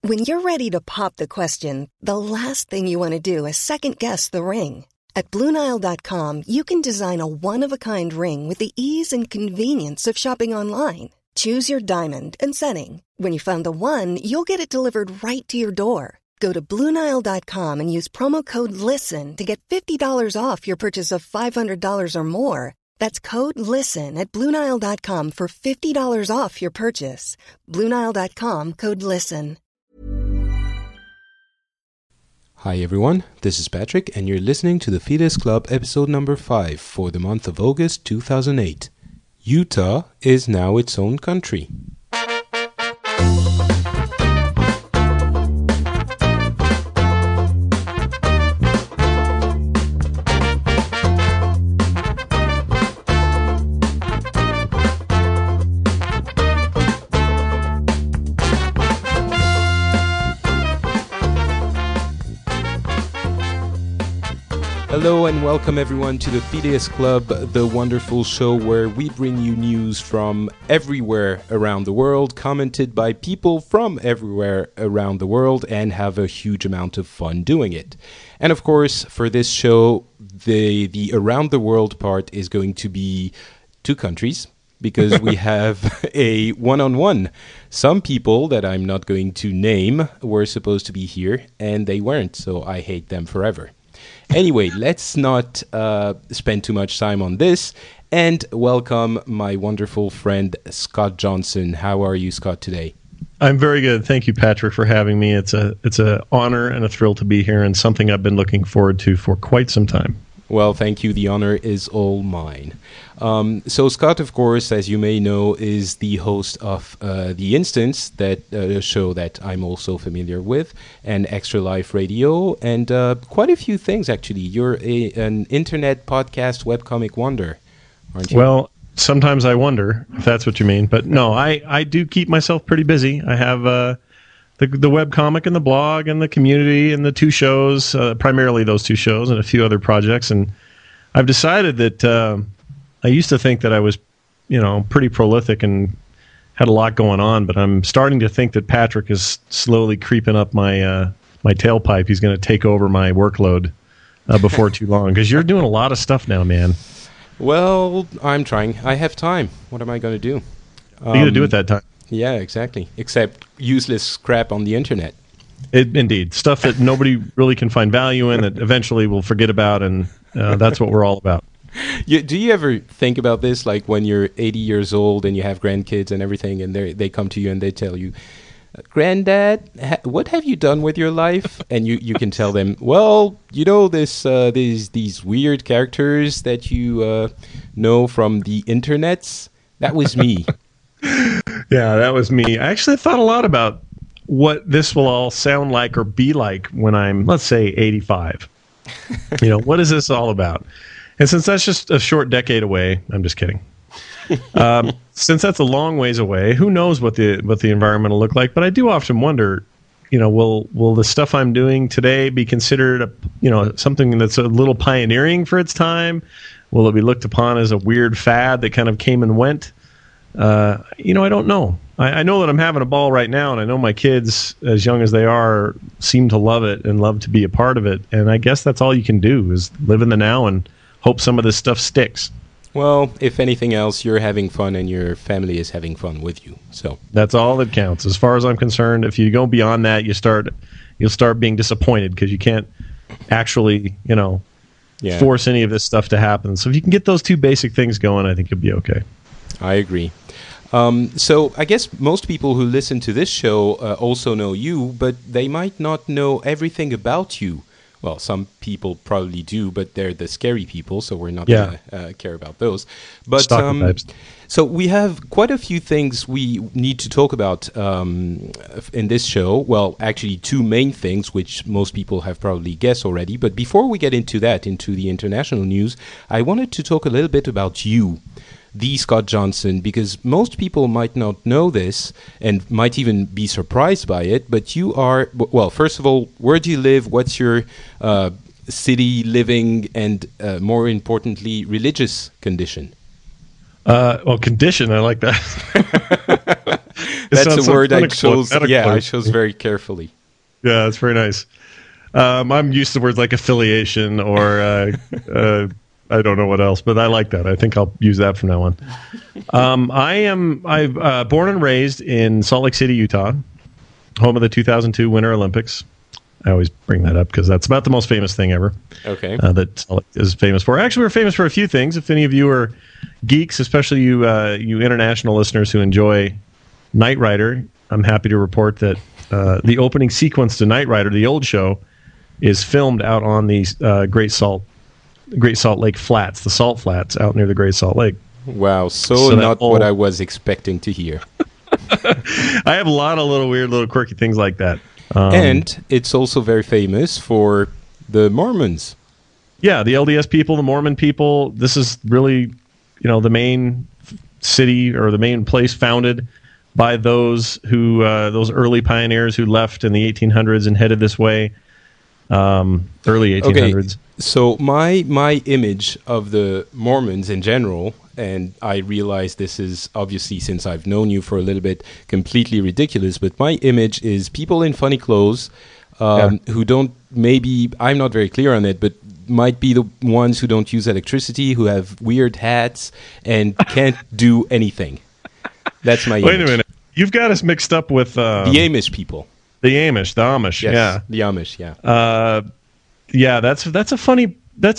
When you're ready to pop the question, the last thing you want to do is second-guess the ring. At BlueNile.com, you can design a one-of-a-kind ring with the ease and convenience of shopping online. Choose your diamond and setting. When you find the one, you'll get it delivered right to your door. Go to BlueNile.com and use promo code LISTEN to get $50 off your purchase of $500 or more. That's code LISTEN at BlueNile.com for $50 off your purchase. BlueNile.com, code LISTEN. Hi everyone, this is Patrick and you're listening to the Fides Club episode number 5 for the month of August 2008. Utah is now its own country. Hello and welcome everyone to the Fides Club, the wonderful show where we bring you news from everywhere around the world, commented by people from everywhere around the world, and have a huge amount of fun doing it. And of course, for this show, the around the world part is going to be 2 countries, because we have a one-on-one. Some people that I'm not going to name were supposed to be here, and they weren't, so I hate them forever. Anyway, let's not spend too much time on this, and welcome my wonderful friend Scott Johnson. How are you, Scott, today? I'm very good. Thank you, Patrick, for having me. It's an honor and a thrill to be here, and something I've been looking forward to for quite some time. Well, thank you. The honor is all mine. So Scott, of course, as you may know, is the host of The Instance, that show that I'm also familiar with, and Extra Life Radio, and quite a few things, actually. You're an internet podcast webcomic wonder, aren't you? Well, sometimes I wonder if that's what you mean. But no, I do keep myself pretty busy. I have the webcomic and the blog and the community and the 2 shows, primarily those 2 shows and a few other projects. And I've decided that I used to think that I was, pretty prolific and had a lot going on, but I'm starting to think that Patrick is slowly creeping up my tailpipe. He's going to take over my workload before too long, because you're doing a lot of stuff now, man. Well, I'm trying. I have time. What am I going to do? What are you going to do at that time? Yeah, exactly. Except useless crap on the internet. Indeed. Stuff that nobody really can find value in, that eventually we'll forget about, and that's what we're all about. Do you ever think about this, like when you're 80 years old and you have grandkids and everything, and they come to you and they tell you, "Granddad, what have you done with your life?" And you can tell them, "Well, these weird characters that you know from the internets, that was me." Yeah, that was me. I actually thought a lot about what this will all sound like or be like when I'm, let's say, 85. What is this all about? And since that's just a short decade away, I'm just kidding. Since that's a long ways away, who knows what the environment will look like? But I do often wonder, will the stuff I'm doing today be considered something that's a little pioneering for its time? Will it be looked upon as a weird fad that kind of came and went? I don't know. I know that I'm having a ball right now, and I know my kids, as young as they are, seem to love it and love to be a part of it. And I guess that's all you can do, is live in the now and hope some of this stuff sticks. Well, if anything else, you're having fun and your family is having fun with you. So that's all that counts, as far as I'm concerned. If you go beyond that, you'll start being disappointed, because you can't actually, force any of this stuff to happen. So if you can get those 2 basic things going, I think you'll be okay. I agree. So I guess most people who listen to this show also know you, but they might not know everything about you. Well, some people probably do, but they're the scary people, so we're not going to care about those. But so we have quite a few things we need to talk about in this show. Well, actually 2 main things, which most people have probably guessed already. But before we get into that, into the international news, I wanted to talk a little bit about you, the Scott Johnson, because most people might not know this and might even be surprised by it, but you are, well, first of all, where do you live? What's your city living and, more importantly, religious condition? Condition, I like that. That's a word I clinical, chose. Yeah, I chose very carefully. Yeah, it's very nice. I'm used to words like affiliation or I don't know what else, but I like that. I think I'll use that from now on. I'm born and raised in Salt Lake City, Utah, home of the 2002 Winter Olympics. I always bring that up because that's about the most famous thing ever. Okay. That Salt Lake is famous for. Actually, we're famous for a few things. If any of you are geeks, especially you international listeners who enjoy Knight Rider, I'm happy to report that the opening sequence to Knight Rider, the old show, is filmed out on the Great Salt Lake Flats, the Salt Flats out near the Great Salt Lake. Wow, so not what I was expecting to hear. I have a lot of little weird, quirky things like that. And it's also very famous for the Mormons. Yeah, the LDS people, the Mormon people. This is really, the main city or the main place founded by those early pioneers who left in the 1800s and headed this way, early 1800s. Okay, so my image of the Mormons in general, and I realize this is obviously, since I've known you for a little bit, completely ridiculous, but my image is people in funny clothes who don't, maybe, I'm not very clear on it, but might be the ones who don't use electricity, who have weird hats, and can't do anything. That's my image. Wait a minute. You've got us mixed up with... the Amish people. The Amish, yes, yeah. The Amish, yeah. Yeah, that's a funny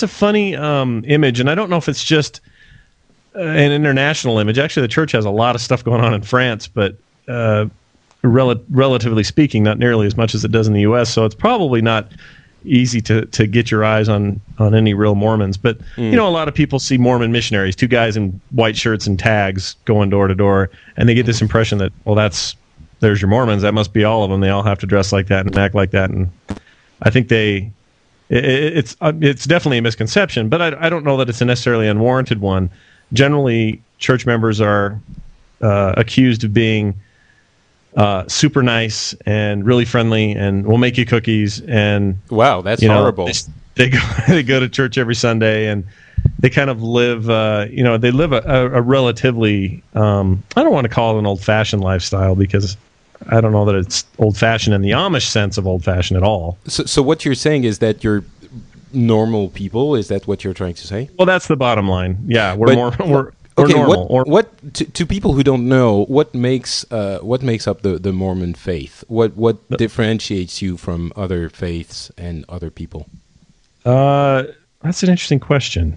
image, and I don't know if it's just an international image. Actually, the church has a lot of stuff going on in France, but relatively speaking, not nearly as much as it does in the U.S., so it's probably not easy to get your eyes on any real Mormons. But, a lot of people see Mormon missionaries, two guys in white shirts and tags going door to door, and they get this impression that, well, there's your Mormons. That must be all of them. They all have to dress like that and act like that. And I think it's definitely a misconception, but I don't know that it's a necessarily unwarranted one. Generally, church members are accused of being super nice and really friendly, and will make you cookies. And wow, that's horrible. They go to church every Sunday, and they kind of live. They live a relatively. I don't want to call it an old-fashioned lifestyle, because I don't know that it's old-fashioned in the Amish sense of old-fashioned at all. So what you're saying is that you're normal people? Is that what you're trying to say? Well, that's the bottom line. Yeah, we're normal. What to people who don't know, what makes up the Mormon faith? What differentiates you from other faiths and other people? That's an interesting question.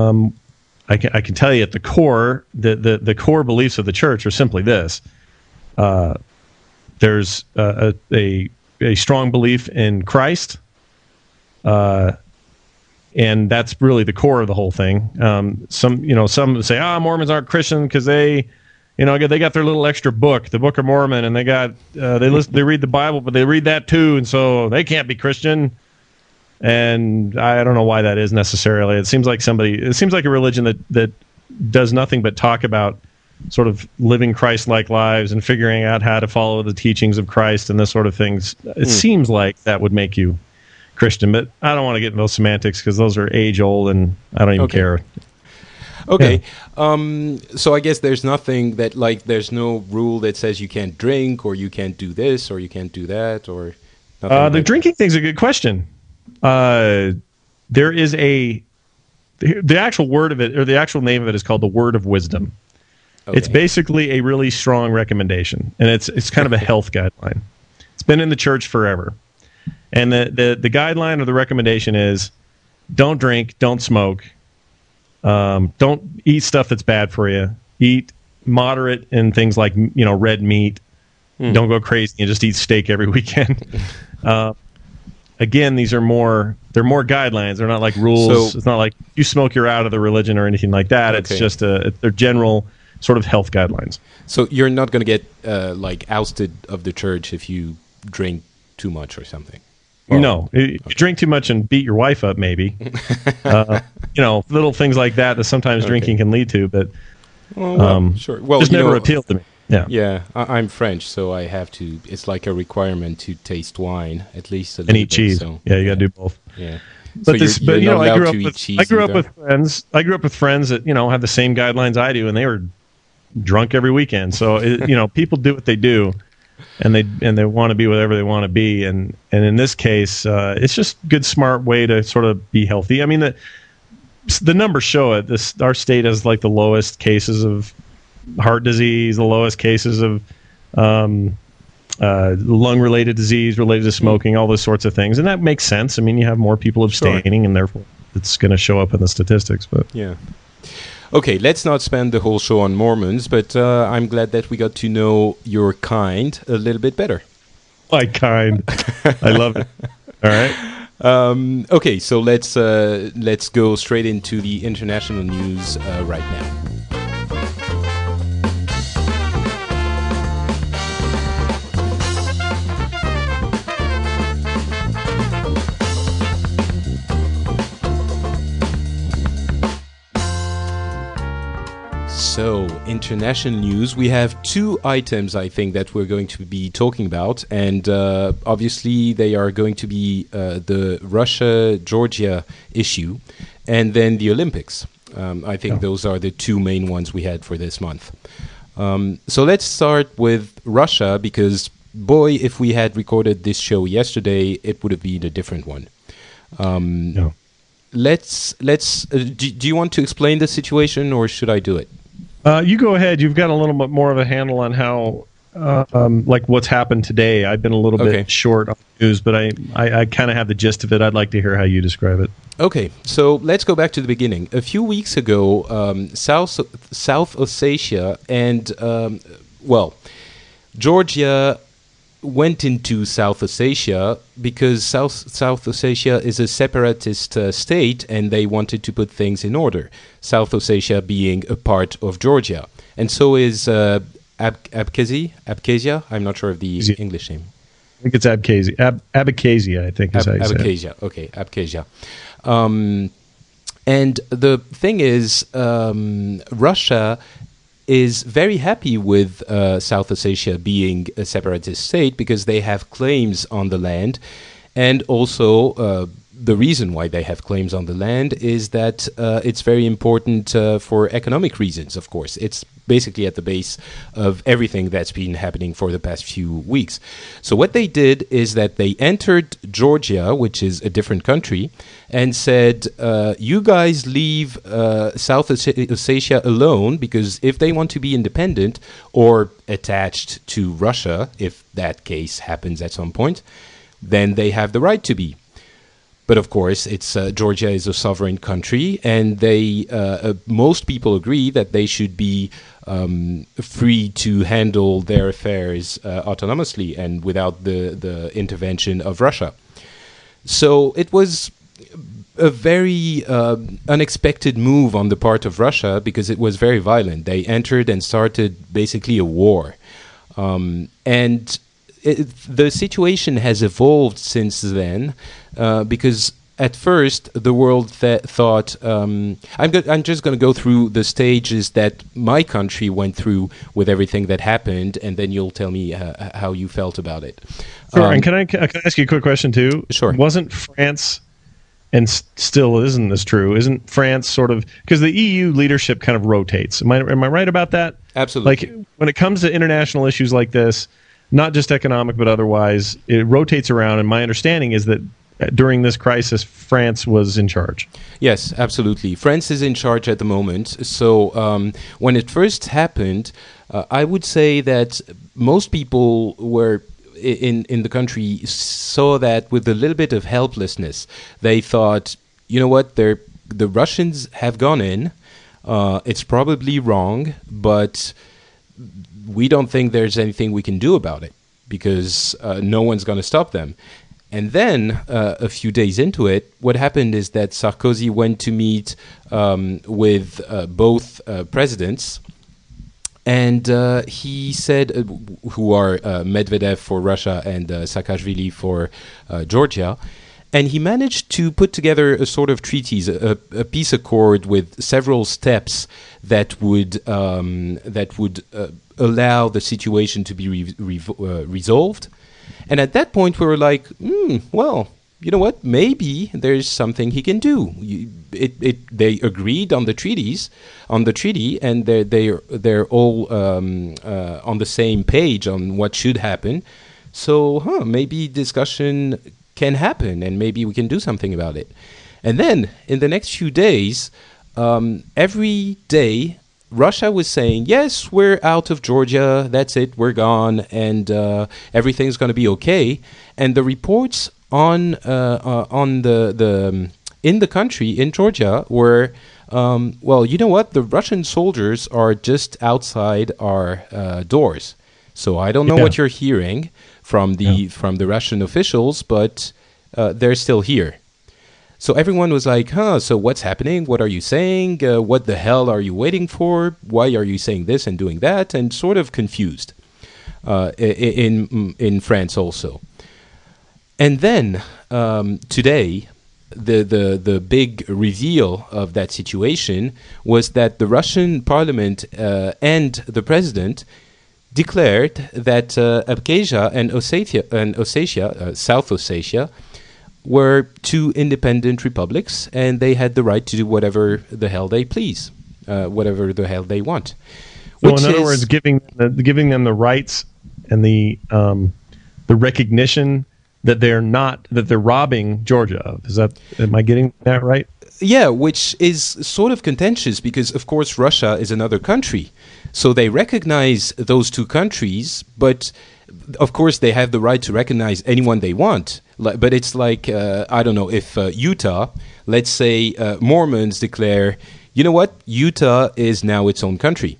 I can tell you at the core, the core beliefs of the church are simply this. There's a strong belief in Christ, and that's really the core of the whole thing. Some say, Mormons aren't Christian because they got their little extra book, the Book of Mormon, and they read the Bible, but they read that too, and so they can't be Christian. And I don't know why that is necessarily. It seems like a religion that does nothing but talk about sort of living Christ-like lives and figuring out how to follow the teachings of Christ and this sort of things. It seems like that would make you Christian, but I don't want to get into those semantics because those are age-old, and I don't even care. Okay. Yeah. So I guess there's nothing that, there's no rule that says you can't drink, or you can't do this, or you can't do that, or nothing. The drinking thing's a good question. There is the actual word of it, or the actual name of it, is called the Word of Wisdom. Okay. It's basically a really strong recommendation, and it's kind of a health guideline. It's been in the church forever. And the guideline or the recommendation is, don't drink, don't smoke, don't eat stuff that's bad for you. Eat moderate in things like red meat. Don't go crazy and just eat steak every weekend. Again, they're more guidelines. They're not like rules. So, it's not like you smoke, you're out of the religion or anything like that. Okay. It's just they're general sort of health guidelines. So you're not going to get ousted of the church if you drink too much or something? Well, no. If you drink too much and beat your wife up, maybe. Little things like that sometimes drinking can lead to, but sure. Well, just never appealed to me. Yeah. I'm French, so I have to. It's like a requirement to taste wine at least a little and eat cheese. So, you got to do both. Yeah. But I grew up with friends that have the same guidelines I do, and they were drunk every weekend. So people do what they do, and they want to be whatever they want to be. And in this case, it's just a good, smart way to sort of be healthy. I mean, the numbers show it. Our state has like the lowest cases of heart disease, the lowest cases of lung-related disease related to smoking, all those sorts of things, and that makes sense. I mean, you have more people abstaining, and therefore it's going to show up in the statistics. But yeah. Okay, let's not spend the whole show on Mormons, but I'm glad that we got to know your kind a little bit better. My kind. I love it. All right. Okay, so let's go straight into the international news right now. So, international news. We have two items, I think, that we're going to be talking about. And obviously, they are going to be the Russia-Georgia issue and then the Olympics. I think those are the two main ones we had for this month. So let's start with Russia, because, boy, if we had recorded this show yesterday, it would have been a different one. No. Let's. Do you want to explain the situation, or should I do it? You go ahead. You've got a little bit more of a handle on how, like what's happened today. I've been a little bit short on news, but I kind of have the gist of it. I'd like to hear how you describe it. Okay, so let's go back to the beginning. A few weeks ago, South Ossetia and, Georgia went into South Ossetia because South Ossetia is a separatist state, and they wanted to put things in order. South Ossetia being a part of Georgia, and so is Abkhazia. I'm not sure of the English name. I think it's Abkhazia. Abkhazia, I think is how you say it. Abkhazia. Okay, Abkhazia. And the thing is, Russia is very happy with South Ossetia being a separatist state because they have claims on the land, and also the reason why they have claims on the land is that it's very important for economic reasons, of course. It's basically at the base of everything that's been happening for the past few weeks. So what they did is that they entered Georgia, which is a different country, and said, you guys leave South Ossetia alone, because if they want to be independent or attached to Russia, if that case happens at some point, then they have the right to be. But of course, Georgia is a sovereign country, and most people agree that they should be free to handle their affairs autonomously and without the intervention of Russia. So it was a very unexpected move on the part of Russia, because it was very violent. They entered and started basically a war. The situation has evolved since then, because at first the world thought, I'm just going to go through the stages that my country went through with everything that happened, and then you'll tell me how you felt about it. Sure, and can I ask you a quick question too? Sure. Wasn't France, and still isn't this true, isn't France sort of, because the EU leadership kind of rotates. Am I right about that? Absolutely. Like when it comes to international issues like this, not just economic, but otherwise, it rotates around. And my understanding is that during this crisis, France was in charge. Yes, absolutely. France is in charge at the moment. So when it first happened, I would say that most people were in the country saw that with a little bit of helplessness. They thought, you know what, the Russians have gone in. It's probably wrong, but we don't think there's anything we can do about it, because no one's going to stop them. And then, a few days into it, what happened is that Sarkozy went to meet with both presidents, and he said, who are Medvedev for Russia and Saakashvili for Georgia, and he managed to put together a sort of treatise, a peace accord with several steps that would allow the situation to be resolved. And at that point, we were like, well, you know what? Maybe there's something he can do. They agreed on the treaty, and they're all on the same page on what should happen. So, maybe discussion can happen, and maybe we can do something about it. And then, in the next few days, every day, Russia was saying, yes, we're out of Georgia, that's it, we're gone, and everything's going to be okay. And the reports in the country, in Georgia, were, well, you know what, the Russian soldiers are just outside our doors. So I don't know what you're hearing from the Russian officials, but they're still here. So everyone was like, so what's happening? What are you saying? What the hell are you waiting for? Why are you saying this and doing that? And sort of confused in France also. And then today, the big reveal of that situation was that the Russian parliament and the president declared that Abkhazia and Ossetia, South Ossetia, were two independent republics, and they had the right to do whatever the hell they please, whatever the hell they want. So, in other words, giving them the rights and the recognition that they're robbing Georgia of. Am I getting that right? Yeah, which is sort of contentious because, of course, Russia is another country. So they recognize those two countries, but of course they have the right to recognize anyone they want. But it's like, I don't know, if Utah, let's say Mormons declare, you know what, Utah is now its own country,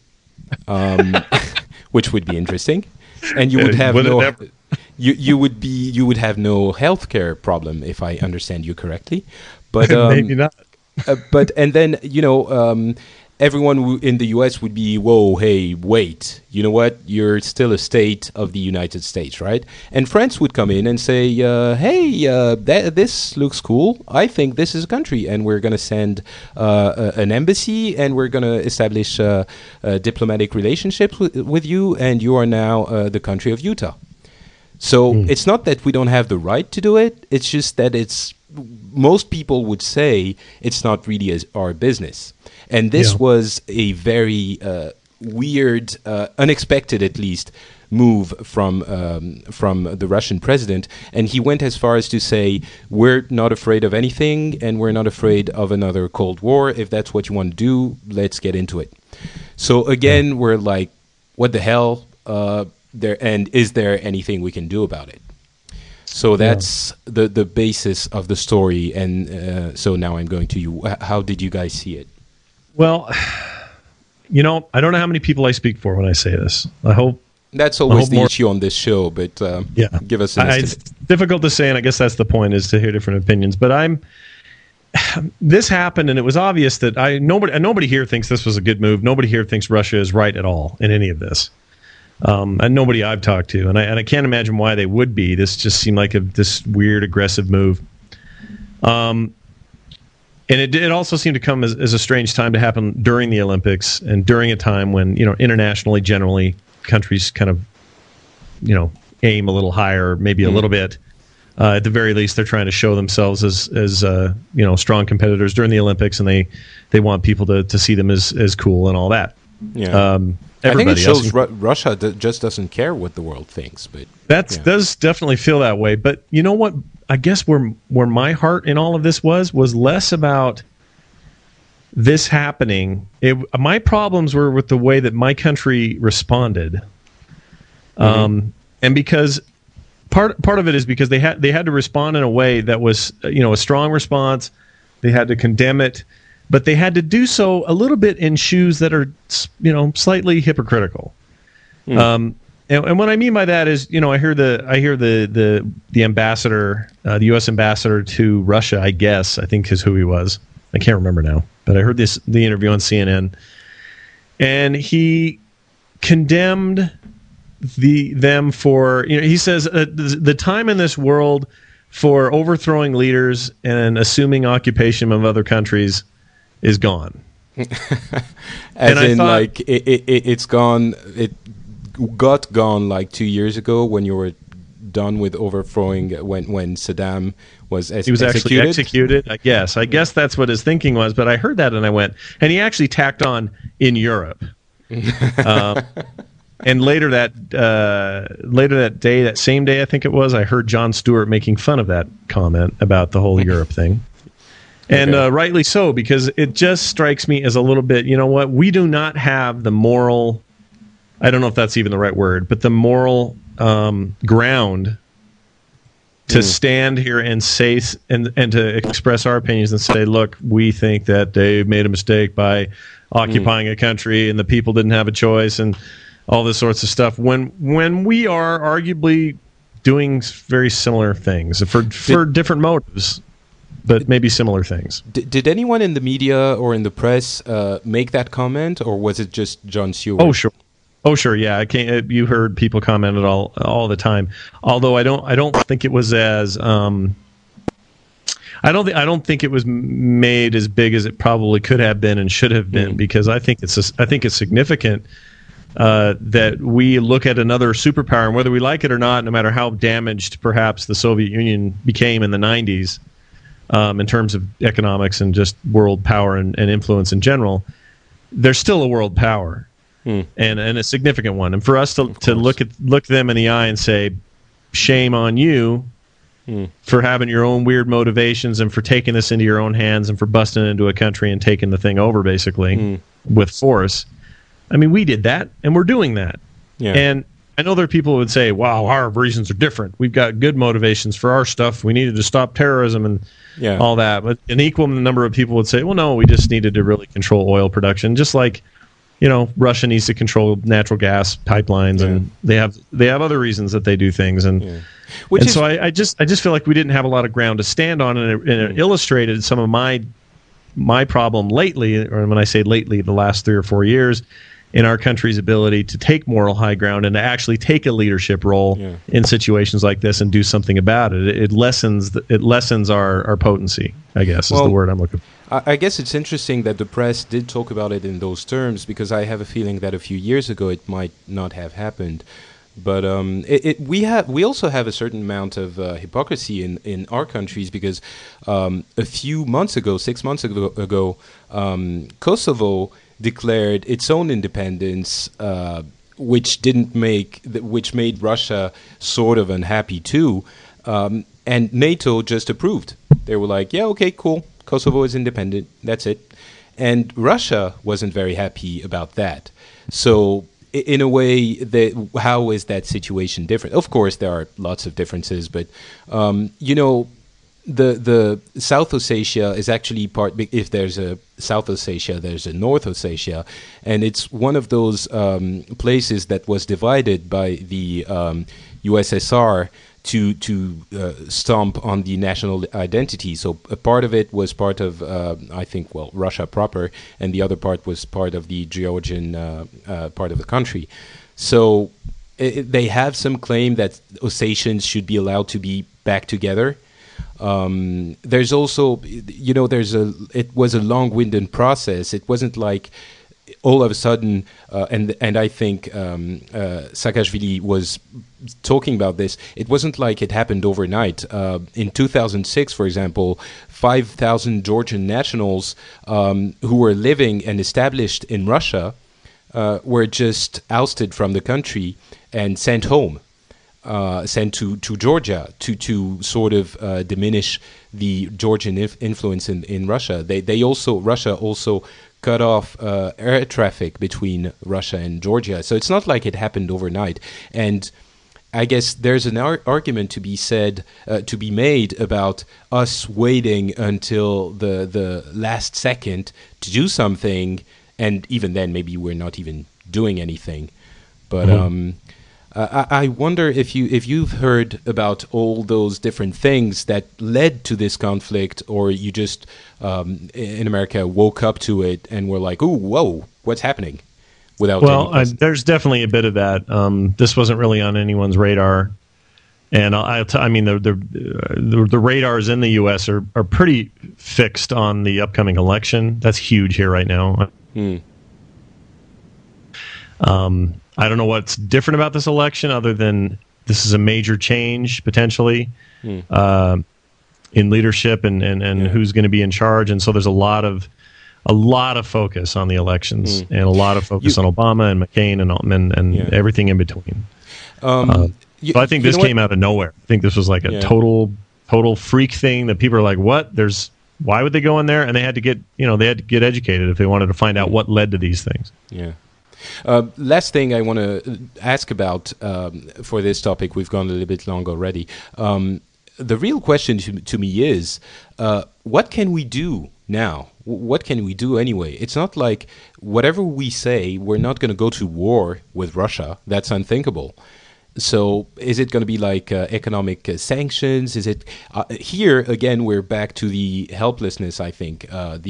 which would be interesting. And you would have you would have no healthcare problem, if I understand you correctly. But maybe not. And then, everyone in the U.S. would be, whoa, hey, wait, you know what? You're still a state of the United States, right? And France would come in and say, hey, this looks cool. I think this is a country, and we're going to send an embassy, and we're going to establish diplomatic relationships with you, and you are now the country of Utah. So it's not that we don't have the right to do it. It's just that most people would say it's not really our business. And this was a very weird, unexpected at least, move from the Russian president. And he went as far as to say, we're not afraid of anything, and we're not afraid of another Cold War. If that's what you want to do, let's get into it. So again, we're like, what the hell? And is there anything we can do about it? So that's the basis of the story. And so now I'm going to you. How did you guys see it? Well, I don't know how many people I speak for when I say this. That's always the issue on this show, but give us an estimate. It's difficult to say, and I guess that's the point, is to hear different opinions. But this happened, and it was obvious that nobody here thinks this was a good move. Nobody here thinks Russia is right at all in any of this. And nobody I've talked to, and I can't imagine why they would be. This just seemed like this weird, aggressive move. And it also seemed to come as a strange time to happen during the Olympics and during a time when, internationally, generally, countries kind of, aim a little higher, maybe a little bit. At the very least, they're trying to show themselves as strong competitors during the Olympics, and they want people to see them as cool and all that. Yeah. I think it shows Russia just doesn't care what the world thinks. But that does definitely feel that way. But you know what? I guess where my heart in all of this was less about this happening. My problems were with the way that my country responded, and because part of it is because they had to respond in a way that was a strong response. They had to condemn it, but they had to do so a little bit in shoes that are slightly hypocritical. And what I mean by that is, I hear the ambassador, the U.S. ambassador to Russia, I think is who he was. I can't remember now, but I heard the interview on CNN, and he condemned them for, he says the time in this world for overthrowing leaders and assuming occupation of other countries is gone. It's gone. It got gone like 2 years ago when you were done with overthrowing when Saddam was he was actually executed. I guess that's what his thinking was. But I heard that and I went, and he actually tacked on in Europe. And later that day, that same day, I think it was, I heard Jon Stewart making fun of that comment about the whole Europe thing. And rightly so, because it just strikes me as a little bit, you know what, we do not have the moral, I don't know if that's even the right word, but the moral ground to stand here and say and to express our opinions and say, look, we think that they made a mistake by occupying a country and the people didn't have a choice and all this sorts of stuff, when we are arguably doing very similar things for different motives, but maybe similar things. Did anyone in the media or in the press make that comment, or was it just Jon Stewart? Oh, sure. Yeah, you heard people comment it all the time. Although I don't think it was as I don't think it was made as big as it probably could have been and should have been, because I think it's significant that we look at another superpower, and whether we like it or not, no matter how damaged perhaps the Soviet Union became in the 90s in terms of economics and just world power and influence in general, they're still a world power and a significant one. And for us to look them in the eye and say, shame on you for having your own weird motivations and for taking this into your own hands and for busting into a country and taking the thing over basically with force. I mean, we did that, and we're doing that. Yeah. And I know there are people who would say, wow, our reasons are different. We've got good motivations for our stuff. We needed to stop terrorism and all that. But an equal number of people would say, well, no, we just needed to really control oil production, just like, you know, Russia needs to control natural gas pipelines, and they have other reasons that they do things. And so I just feel like we didn't have a lot of ground to stand on, and it illustrated some of my problem lately, or when I say lately, the last 3 or 4 years, in our country's ability to take moral high ground and to actually take a leadership role in situations like this and do something about it. It lessens our potency, I guess, is the word I'm looking for. I guess it's interesting that the press did talk about it in those terms, because I have a feeling that a few years ago it might not have happened. But we also have a certain amount of hypocrisy in our countries, because a few months ago, 6 months ago, Kosovo declared its own independence, which made Russia sort of unhappy too, and NATO just approved. They were like, yeah, okay, cool, Kosovo is independent, that's it. And Russia wasn't very happy about that. So in a way, how is that situation different? Of course, there are lots of differences, but the South Ossetia is actually part. If there's a South Ossetia, there's a North Ossetia, and it's one of those places that was divided by the USSR to stomp on the national identity. So a part of it was part of, Russia proper, and the other part was part of the Georgian part of the country. So they have some claim that Ossetians should be allowed to be back together. There's also, it was a long-winded process. It wasn't like all of a sudden, and I think Saakashvili was talking about this, it wasn't like it happened overnight. In 2006, for example, 5,000 Georgian nationals who were living and established in Russia were just ousted from the country and sent home. Sent to Georgia to sort of diminish the Georgian influence in Russia. Russia also cut off air traffic between Russia and Georgia. So it's not like it happened overnight. And I guess there's an argument to be made about us waiting until the last second to do something, and even then maybe we're not even doing anything. But I wonder if you've heard about all those different things that led to this conflict, or you just in America woke up to it and were like, "Ooh, whoa, what's happening?" There's definitely a bit of that. This wasn't really on anyone's radar, and the radars in the U.S. are pretty fixed on the upcoming election. That's huge here right now. I don't know what's different about this election other than this is a major change potentially in leadership and who's going to be in charge. And so there's a lot of focus on the elections and a lot of focus on Obama and McCain and everything in between. So I think this came out of nowhere. I think this was like a total freak thing that people are like, what? Why would they go in there? And they had to get educated if they wanted to find out what led to these things. Yeah. Last thing I want to ask about for this topic, we've gone a little bit long already. The real question to me is, what can we do now? What can we do anyway? It's not like whatever we say, we're not going to go to war with Russia. That's unthinkable. So is it going to be like economic sanctions? Is it here again? We're back to the helplessness. I think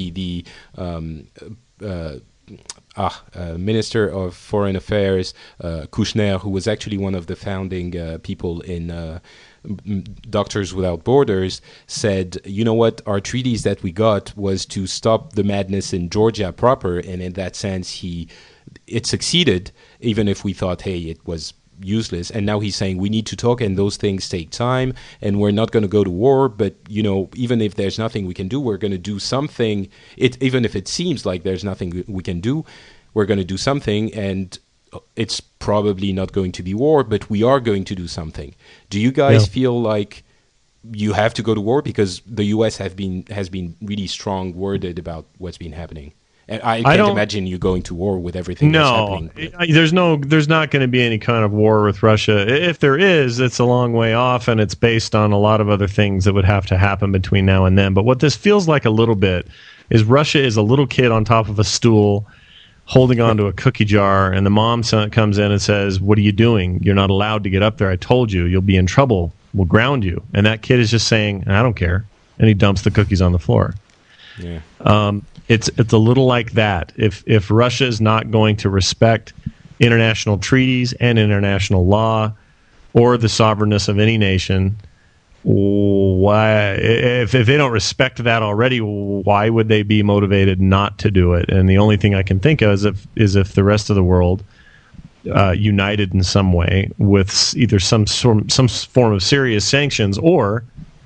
Minister of Foreign Affairs Kouchner, who was actually one of the founding people in Doctors Without Borders, said, you know what, our treaties that we got was to stop the madness in Georgia proper, and in that sense it succeeded, even if we thought, hey, it was useless. And now he's saying we need to talk, and those things take time, and we're not going to go to war, but even if there's nothing we can do, we're going to do something. Even if it seems like there's nothing we can do, we're going to do something, and it's probably not going to be war, but we are going to do something. Do you guys feel like you have to go to war? Because the U.S. has been really strong-worded about what's been happening. And I can't imagine you going to war with everything that's happening. No, there's not going to be any kind of war with Russia. If there is, it's a long way off, and it's based on a lot of other things that would have to happen between now and then. But what this feels like a little bit is Russia is a little kid on top of a stool holding on to a cookie jar, and the mom comes in and says, what are you doing? You're not allowed to get up there. I told you. You'll be in trouble. We'll ground you. And that kid is just saying, I don't care. And he dumps the cookies on the floor. Yeah. It's a little like that. If Russia is not going to respect international treaties and international law or the sovereignness of any nation, why? If they don't respect that already, why would they be motivated not to do it? And the only thing I can think of is if the rest of the world united in some way with either some form of serious sanctions or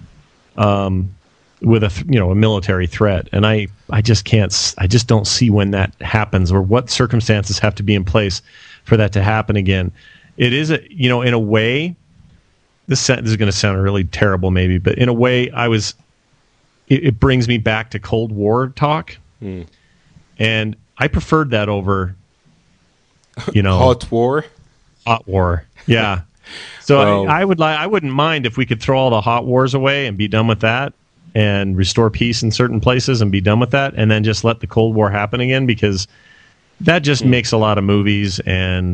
with a military threat. And I just don't see when that happens or what circumstances have to be in place for that to happen again. It is in a way, this is going to sound really terrible maybe, but in a way it brings me back to Cold War talk. And I preferred that over hot war. Yeah. So I wouldn't mind if we could throw all the hot wars away and be done with that, and restore peace in certain places and be done with that, and then just let the Cold War happen again, because that just makes a lot of movies, and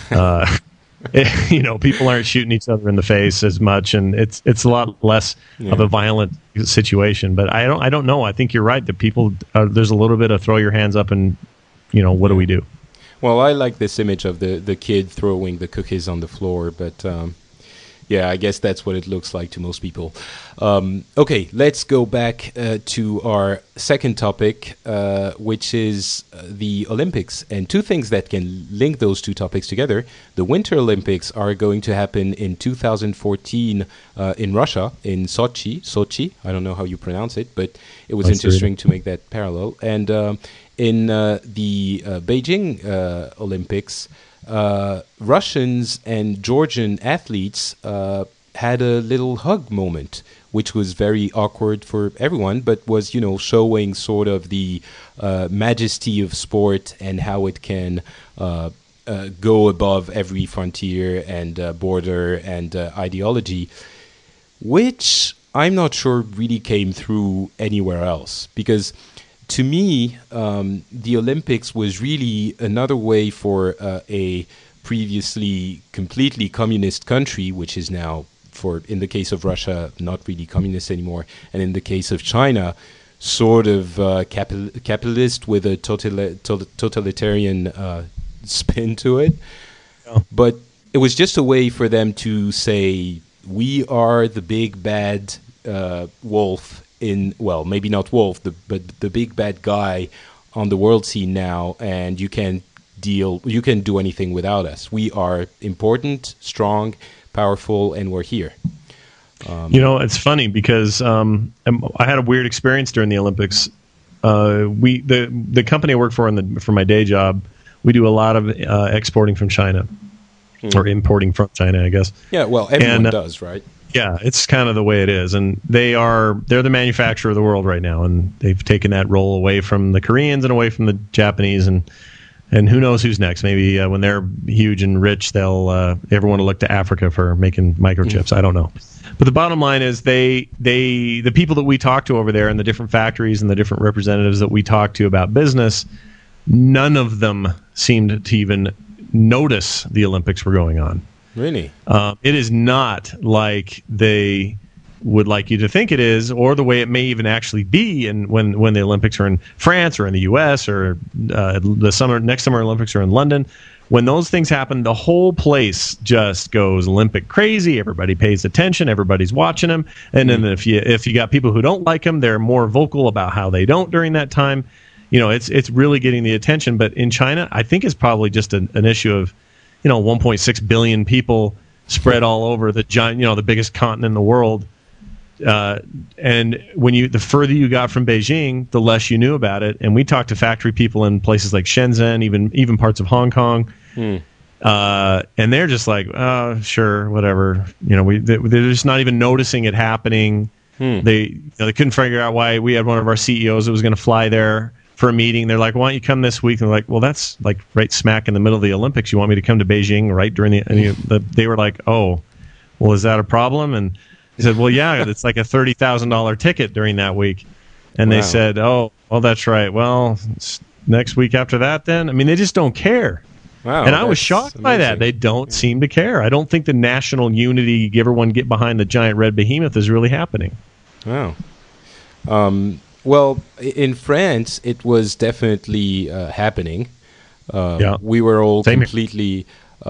people aren't shooting each other in the face as much, and it's a lot less of a violent situation. But I don't know. I think you're right that people there's a little bit of throw your hands up and what do we do? Well, I like this image of the kid throwing the cookies on the floor, but I guess that's what it looks like to most people. Okay, let's go back to our second topic, which is the Olympics. And two things that can link those two topics together. The Winter Olympics are going to happen in 2014 in Russia, in Sochi. I don't know how you pronounce it, but it was interesting to make that parallel. And in the Beijing Olympics, Russians and Georgian athletes had a little hug moment, which was very awkward for everyone, but was, showing sort of the majesty of sport and how it can go above every frontier and border and ideology, which I'm not sure really came through anywhere else. Because to me, the Olympics was really another way for a previously completely communist country, which is now, in the case of Russia, not really communist anymore, and in the case of China, sort of capitalist with a totalitarian spin to it. Yeah. But it was just a way for them to say, we are the big bad wolf maybe not wolf, but the big bad guy on the world scene now, and you can do anything without us. We are important, strong, powerful, and we're here. It's funny because I had a weird experience during the Olympics. The company I work for for my day job, we do a lot of exporting from China or importing from China, I guess. Yeah, well, everyone does, right? Yeah, it's kind of the way it is, and they're the manufacturer of the world right now, and they've taken that role away from the Koreans and away from the Japanese, and who knows who's next? Maybe when they're huge and rich, they'll everyone will look to Africa for making microchips. I don't know, but the bottom line is the people that we talk to over there, and the different factories and the different representatives that we talk to about business, none of them seemed to even notice the Olympics were going on. Really? It is not like they would like you to think it is, or the way it may even actually be. And when the Olympics are in France or in the U.S. or next summer Olympics are in London, when those things happen, the whole place just goes Olympic crazy. Everybody pays attention. Everybody's watching them. And then if you got people who don't like them, they're more vocal about how they don't during that time. It's really getting the attention. But in China, I think it's probably just an issue of 1.6 billion people spread all over the giant, the biggest continent in the world. And the further you got from Beijing, the less you knew about it. And we talked to factory people in places like Shenzhen, even parts of Hong Kong. And they're just like, oh, sure, whatever. They're just not even noticing it happening. They couldn't figure out why. We had one of our CEOs that was going to fly there for a meeting. They're like, why don't you come this week? And they're like, well, that's like right smack in the middle of the Olympics. You want me to come to Beijing right during they were like, oh, well, is that a problem? And he said, well, yeah, it's like a $30,000 ticket during that week. And They said, oh, well, that's right. Well, it's next week after that then. I mean, they just don't care. Wow, and I was shocked by that. They don't seem to care. I don't think the national unity, everyone get behind the giant red behemoth, is really happening. Wow. Well, in France, it was definitely happening. We were all completely,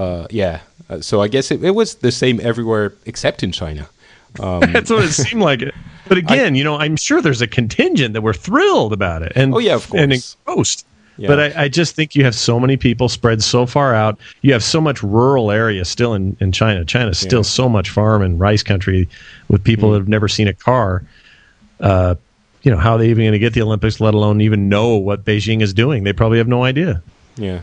so I guess it was the same everywhere except in China. That's what it seemed like. But again, I'm sure there's a contingent that were thrilled about it. And, of course. And engrossed. Yeah. But I just think you have so many people spread so far out. You have so much rural area still in China. China's still so much farm and rice country with people that have never seen a car. How are they even going to get the Olympics, let alone even know what Beijing is doing? They probably have no idea. Yeah.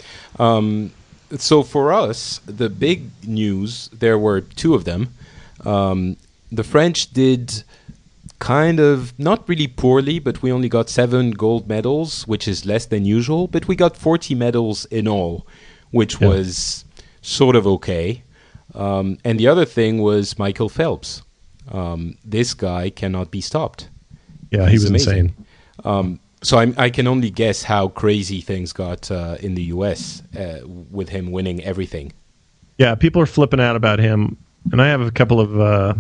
So for us, the big news, there were two of them. The French did kind of, not really poorly, but we only got 7 gold medals, which is less than usual. But we got 40 medals in all, which was sort of okay. And the other thing was Michael Phelps. This guy cannot be stopped. Yeah, he was insane. So I can only guess how crazy things got in the U.S. With him winning everything. Yeah, people are flipping out about him, and I have a couple of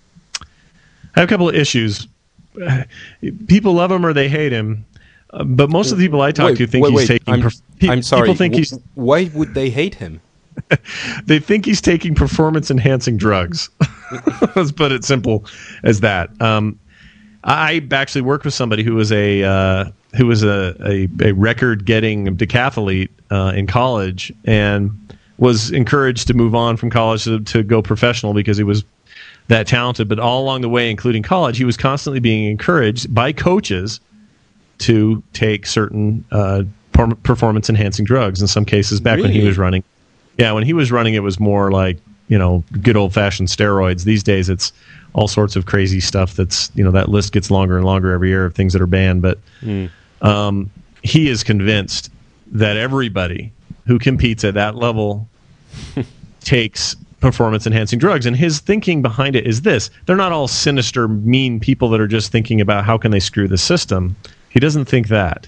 issues. People love him or they hate him, but most of the people I talk to think he's taking. I'm sorry. People think he's. Why would they hate him? They think he's taking performance-enhancing drugs. Let's put it simple as that. I actually worked with somebody who was a record-getting decathlete in college, and was encouraged to move on from college to go professional because he was that talented. But all along the way, including college, he was constantly being encouraged by coaches to take certain performance-enhancing drugs. In some cases, back when he was running. Yeah, when he was running, it was more like good old-fashioned steroids. These days, it's all sorts of crazy stuff that's, that list gets longer and longer every year of things that are banned. But he is convinced that everybody who competes at that level takes performance-enhancing drugs. And his thinking behind it is this. They're not all sinister, mean people that are just thinking about how can they screw the system. He doesn't think that.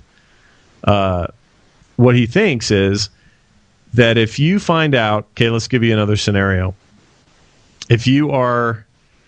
What he thinks is that if you find out, okay, let's give you another scenario. If you are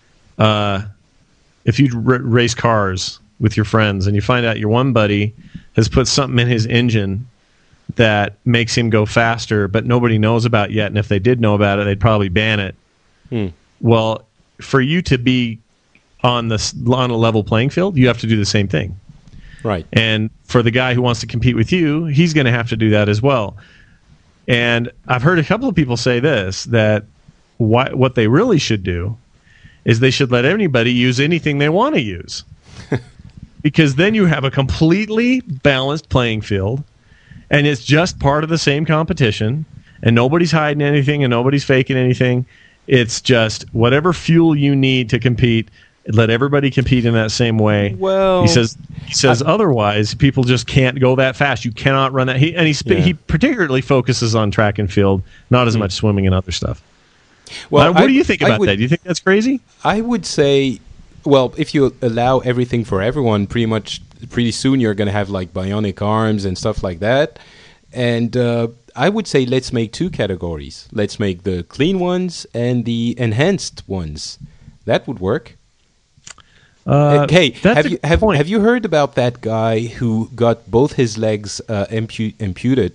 if you race cars with your friends and you find out your one buddy has put something in his engine that makes him go faster, but nobody knows about yet, and if they did know about it, they'd probably ban it. Well, for you to be on a level playing field, you have to do the same thing. Right. And for the guy who wants to compete with you, he's going to have to do that as well. And I've heard a couple of people say this, that what they really should do is they should let anybody use anything they want to use. Because then you have a completely balanced playing field, and it's just part of the same competition, and nobody's hiding anything and nobody's faking anything. It's just whatever fuel you need to compete, let everybody compete in that same way. Well, he says otherwise people just can't go that fast. You cannot run that. He particularly focuses on track and field, not as much swimming and other stuff. Well, what do you think about that? Do you think that's crazy? I would say, well, if you allow everything for everyone, pretty soon you're going to have like bionic arms and stuff like that. And I would say let's make two categories. Let's make the clean ones and the enhanced ones. That would work. Hey, have you heard about that guy who got both his legs amputated,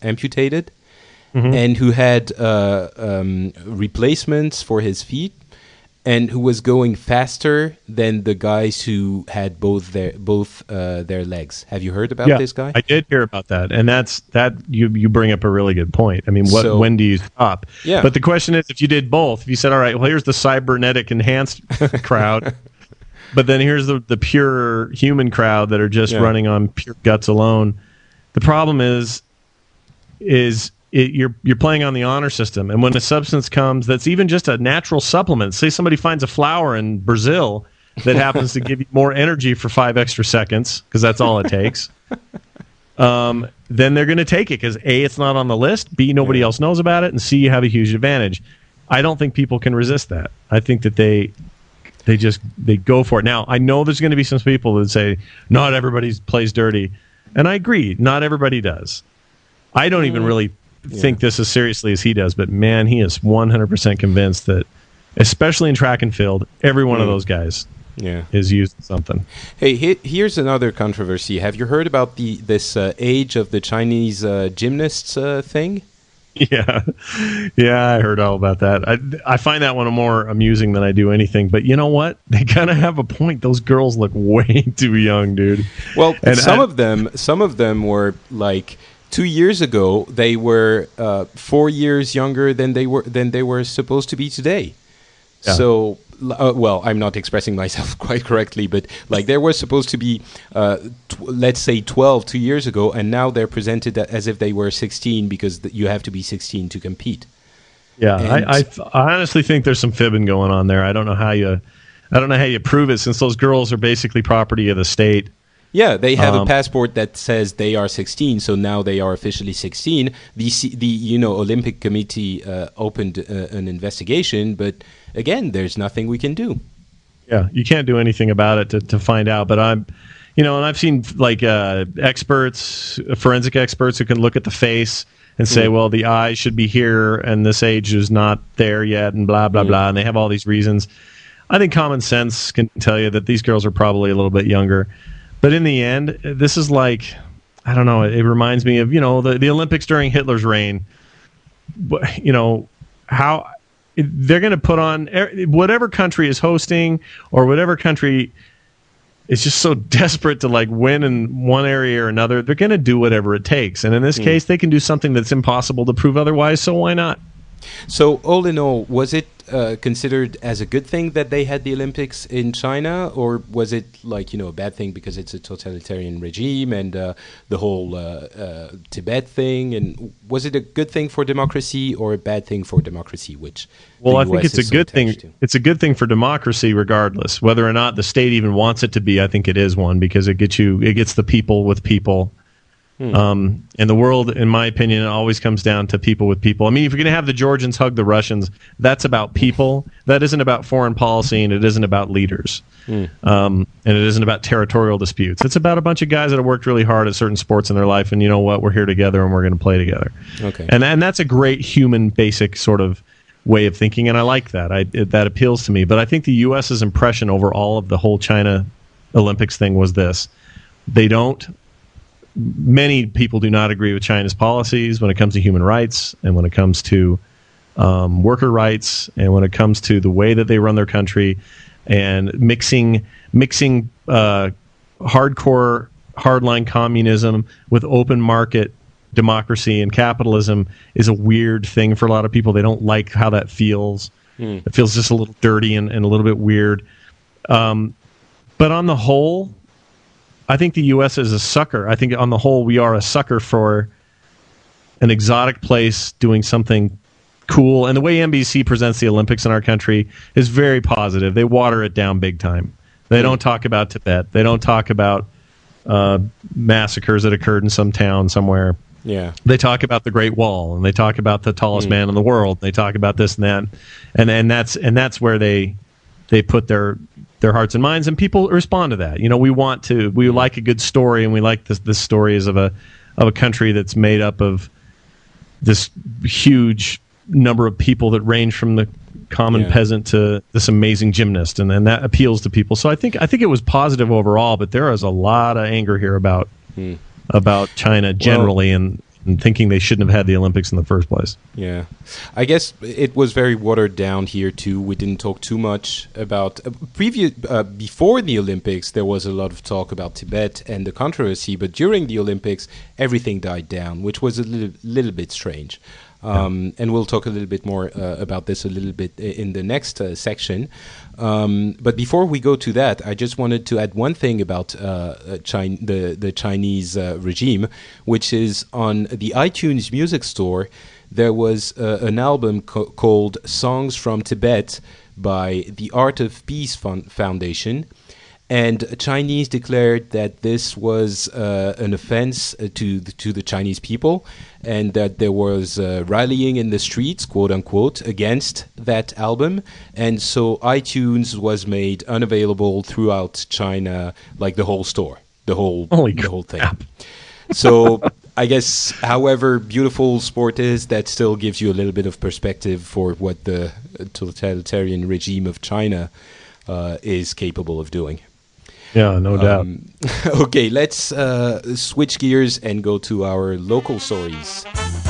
and who had replacements for his feet, and who was going faster than the guys who had both their legs? Have you heard about this guy? I did hear about that, and you bring up a really good point. I mean, when do you stop? Yeah. But the question is, if you did both, if you said, all right, well, here's the cybernetic enhanced crowd, but then here's the pure human crowd that are just running on pure guts alone. The problem is you're playing on the honor system, and when a substance comes that's even just a natural supplement, say somebody finds a flower in Brazil that happens to give you more energy for 5 extra seconds, because that's all it takes, then they're going to take it because A, it's not on the list, B, nobody else knows about it, and C, you have a huge advantage. I don't think people can resist that. I think that they go for it. Now, I know there's going to be some people that say not everybody plays dirty, and I agree, not everybody does. I don't even really think this as seriously as he does, but man, he is 100% convinced that, especially in track and field, every one of those guys is using something. Hey, here's another controversy. Have you heard about this age of the Chinese gymnasts thing? Yeah, I heard all about that. I find that one more amusing than I do anything. But you know what? They kind of have a point. Those girls look way too young, dude. Well, and some of them were like 2 years ago. They were 4 years younger than they were supposed to be today. Yeah. So. Well, I'm not expressing myself quite correctly, but like they were supposed to be, let's say 12 2 years ago, and now they're presented as if they were 16 because you have to be 16 to compete. Yeah, I honestly think there's some fibbing going on there. I don't know how you prove it, since those girls are basically property of the state. Yeah, they have a passport that says they are 16, so now they are officially 16. The Olympic Committee opened an investigation, but again, there's nothing we can do. Yeah, you can't do anything about it to find out. But and I've seen like experts, forensic experts, who can look at the face and say, well, the eye should be here, and this age is not there yet, and blah blah blah, and they have all these reasons. I think common sense can tell you that these girls are probably a little bit younger. But in the end, this is like, I don't know, it reminds me of, the Olympics during Hitler's reign. How they're going to put on, whatever country is hosting, or whatever country is just so desperate to like win in one area or another, they're going to do whatever it takes. And in this case, they can do something that's impossible to prove otherwise, so why not? So all in all, was it considered as a good thing that they had the Olympics in China, or was it like a bad thing because it's a totalitarian regime and the whole Tibet thing? And was it a good thing for democracy or a bad thing for democracy? I think it's a good thing. It's a good thing for democracy, regardless whether or not the state even wants it to be. I think it is one, because it gets the people with people. And the world, in my opinion, it always comes down to people with people. I mean, if you're going to have the Georgians hug the Russians, that's about people. That isn't about foreign policy, and it isn't about leaders. And it isn't about territorial disputes. It's about a bunch of guys that have worked really hard at certain sports in their life, and you know what? We're here together, and we're going to play together. Okay. And that's a great human, basic sort of way of thinking, and I like that. That appeals to me. But I think the U.S.'s impression over all of the whole China Olympics thing was this. Many people do not agree with China's policies when it comes to human rights, and when it comes to worker rights, and when it comes to the way that they run their country, and mixing hardcore hardline communism with open market democracy and capitalism is a weird thing for a lot of people. They don't like how that feels. It feels just a little dirty and a little bit weird. But on the whole, I think the U.S. is a sucker. I think on the whole, we are a sucker for an exotic place doing something cool. And the way NBC presents the Olympics in our country is very positive. They water it down big time. They don't talk about Tibet. They don't talk about massacres that occurred in some town somewhere. Yeah. They talk about the Great Wall, and they talk about the tallest man in the world. They talk about this and that, and that's where they put their hearts and minds, and people respond to that. You know, we like a good story, and we like the stories of a country that's made up of this huge number of people that range from the common peasant to this amazing gymnast, and that appeals to people. So I think it was positive overall, but there is a lot of anger here about China generally, and thinking they shouldn't have had the Olympics in the first place. Yeah. I guess it was very watered down here too. We didn't talk too much about before the Olympics. There was a lot of talk about Tibet and the controversy, but during the Olympics everything died down, which was a little bit strange. And we'll talk a little bit more about this a little bit in the next section. But before we go to that, I just wanted to add one thing about the Chinese regime, which is on the iTunes Music Store, there was an album called Songs from Tibet by the Art of Peace Foundation. And Chinese declared that this was an offense to the Chinese people, and that there was rallying in the streets, quote unquote, against that album. And so iTunes was made unavailable throughout China, like the whole store, the whole thing. So I guess, however beautiful sport is, that still gives you a little bit of perspective for what the totalitarian regime of China is capable of doing. Yeah, no doubt. Okay, let's switch gears and go to our local stories.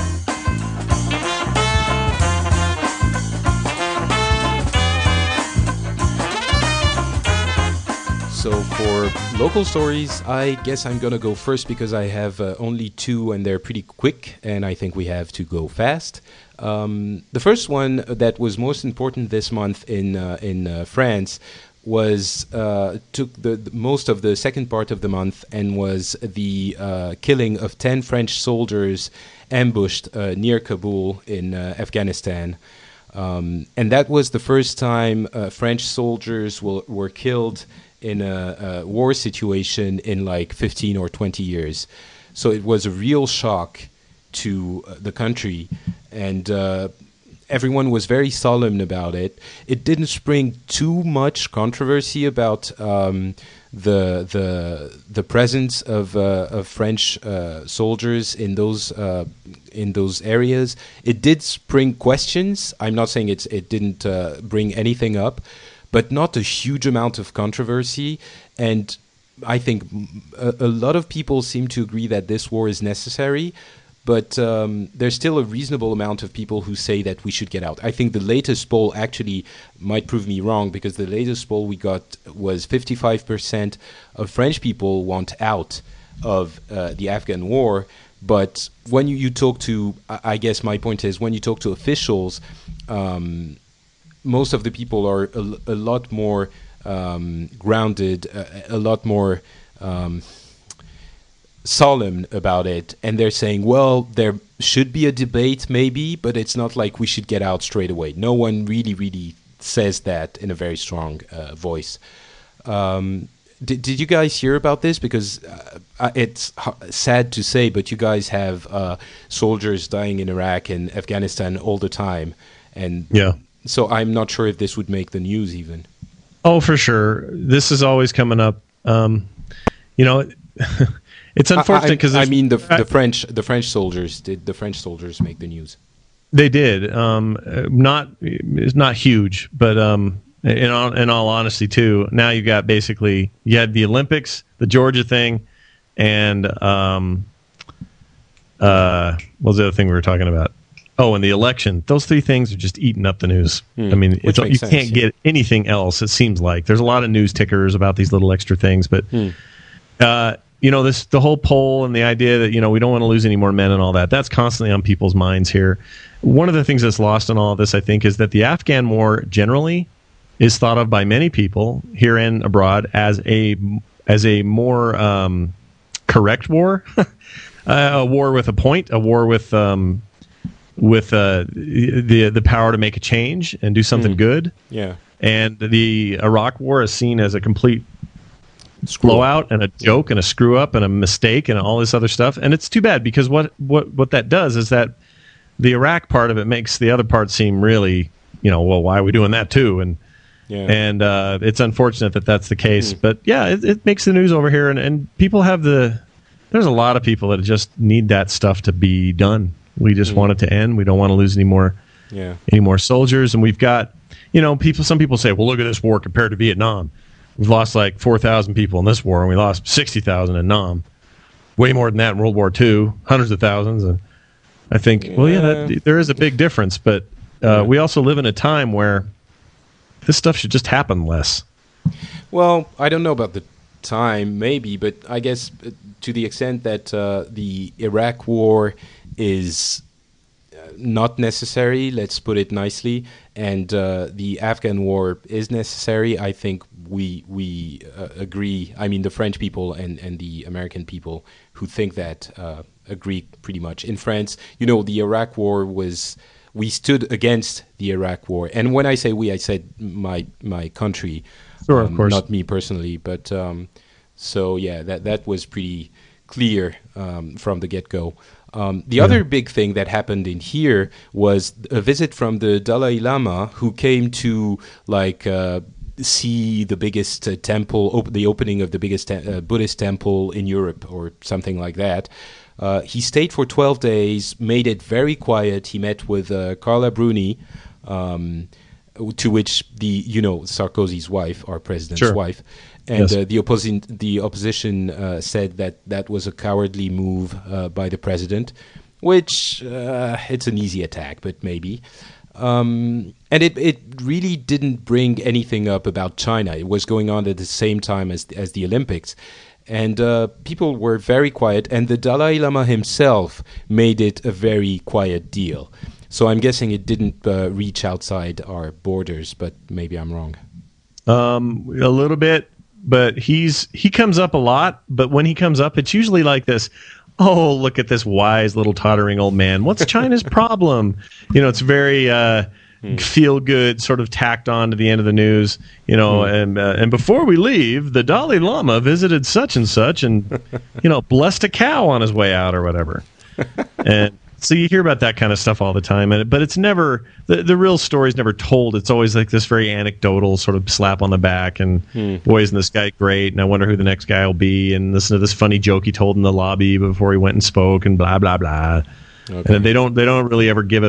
So for local stories, I guess I'm going to go first because I have only two and they're pretty quick, and I think we have to go fast. The first one that was most important this month in France was took the most of the second part of the month, and was the killing of 10 French soldiers ambushed near Kabul in Afghanistan. And that was the first time French soldiers were killed in a war situation in like 15 or 20 years. So it was a real shock to the country, and everyone was very solemn about it. It didn't spring too much controversy about the presence of French soldiers in those areas. It did spring questions. I'm not saying it didn't bring anything up, but not a huge amount of controversy. And I think a lot of people seem to agree that this war is necessary. But there's still a reasonable amount of people who say that we should get out. I think the latest poll actually might prove me wrong, because the latest poll we got was 55% of French people want out of the Afghan war. But when you talk to, I guess my point is, when you talk to officials, most of the people are a lot more grounded, a lot more solemn about it, and they're saying, well, there should be a debate maybe, but it's not like we should get out straight away. No one really says that in a very strong voice. Did you guys hear about this? Because it's sad to say, but you guys have soldiers dying in Iraq and Afghanistan all the time, and so I'm not sure if this would make the news even. Oh, for sure. This is always coming up. It's unfortunate because I mean the French soldiers. Did the French soldiers make the news? They did. It's not huge, but in all honesty, too. Now you had the Olympics, the Georgia thing, and what was the other thing we were talking about? Oh, and the election. Those three things are just eating up the news. I mean, you can't get anything else. It seems like there's a lot of news tickers about these little extra things, but. the whole poll and the idea that, we don't want to lose any more men and all that, that's constantly on people's minds here. One of the things that's lost in all of this, I think, is that the Afghan war generally is thought of by many people here and abroad as a more correct war, a war with a point, a war with the power to make a change and do something good. Yeah. And the Iraq war is seen as a complete blowout and a joke and a screw up and a mistake and all this other stuff. And it's too bad, because what that does is that the Iraq part of it makes the other part seem really, well, why are we doing that too? And it's unfortunate that that's the case. But yeah, it makes the news over here, and people have there's a lot of people that just need that stuff to be done. We just want it to end. We don't want to lose any more soldiers. And we've got, some people say, well, look at this war compared to Vietnam. We've lost like 4,000 people in this war, and we lost 60,000 in Nam. Way more than that in World War II, hundreds of thousands. And I think, there is a big difference. But we also live in a time where this stuff should just happen less. Well, I don't know about the time, maybe, but I guess to the extent that the Iraq war is not necessary, let's put it nicely, and the Afghan war is necessary, I think we agree. I mean, the French people and the American people who think that agree pretty much. In France, the Iraq war we stood against the Iraq war. And when I say we, I said my country. Sure, of course. Not me personally. But so, yeah, that was pretty clear from the get-go. The other big thing that happened in here was a visit from the Dalai Lama, who came to see the biggest temple, the opening of the biggest Buddhist temple in Europe or something like that. He stayed for 12 days, made it very quiet. He met with Carla Bruni, to which Sarkozy's wife, our president's wife, and the opposition said that was a cowardly move by the president, which it's an easy attack, but maybe. And it really didn't bring anything up about China. It was going on at the same time as the Olympics. And people were very quiet, and the Dalai Lama himself made it a very quiet deal. So I'm guessing it didn't reach outside our borders, but maybe I'm wrong. A little bit, but he comes up a lot, but when he comes up, it's usually like this, oh, look at this wise little tottering old man. What's China's problem? It's very feel good, sort of tacked on to the end of the news, and before we leave, the Dalai Lama visited such and such and, blessed a cow on his way out or whatever. And so you hear about that kind of stuff all the time, but it's never, the real story's never told. It's always like this very anecdotal sort of slap on the back and boy, isn't this guy great, and I wonder who the next guy will be, and listen to this funny joke he told in the lobby before he went and spoke, and blah, blah, blah. Okay. And they don't really ever give it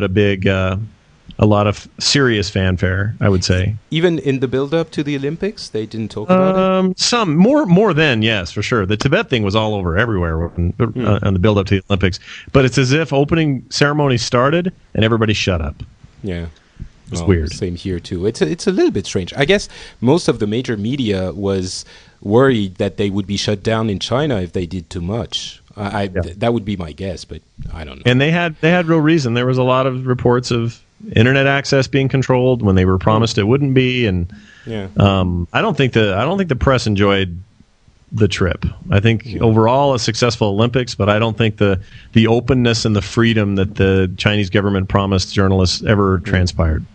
a lot of serious fanfare, I would say. Even in the build-up to the Olympics, they didn't talk about it? Some. More than, yes, for sure. The Tibet thing was all over everywhere on the build-up to the Olympics. But it's as if opening ceremony started and everybody shut up. Yeah. It's weird. Same here, too. It's a little bit strange. I guess most of the major media was worried that they would be shut down in China if they did too much. That would be my guess, but I don't know. And they had real reason. There was a lot of reports of internet access being controlled when they were promised it wouldn't be, and I don't think the press enjoyed the trip. I think overall a successful Olympics, but I don't think the openness and the freedom that the Chinese government promised journalists ever transpired.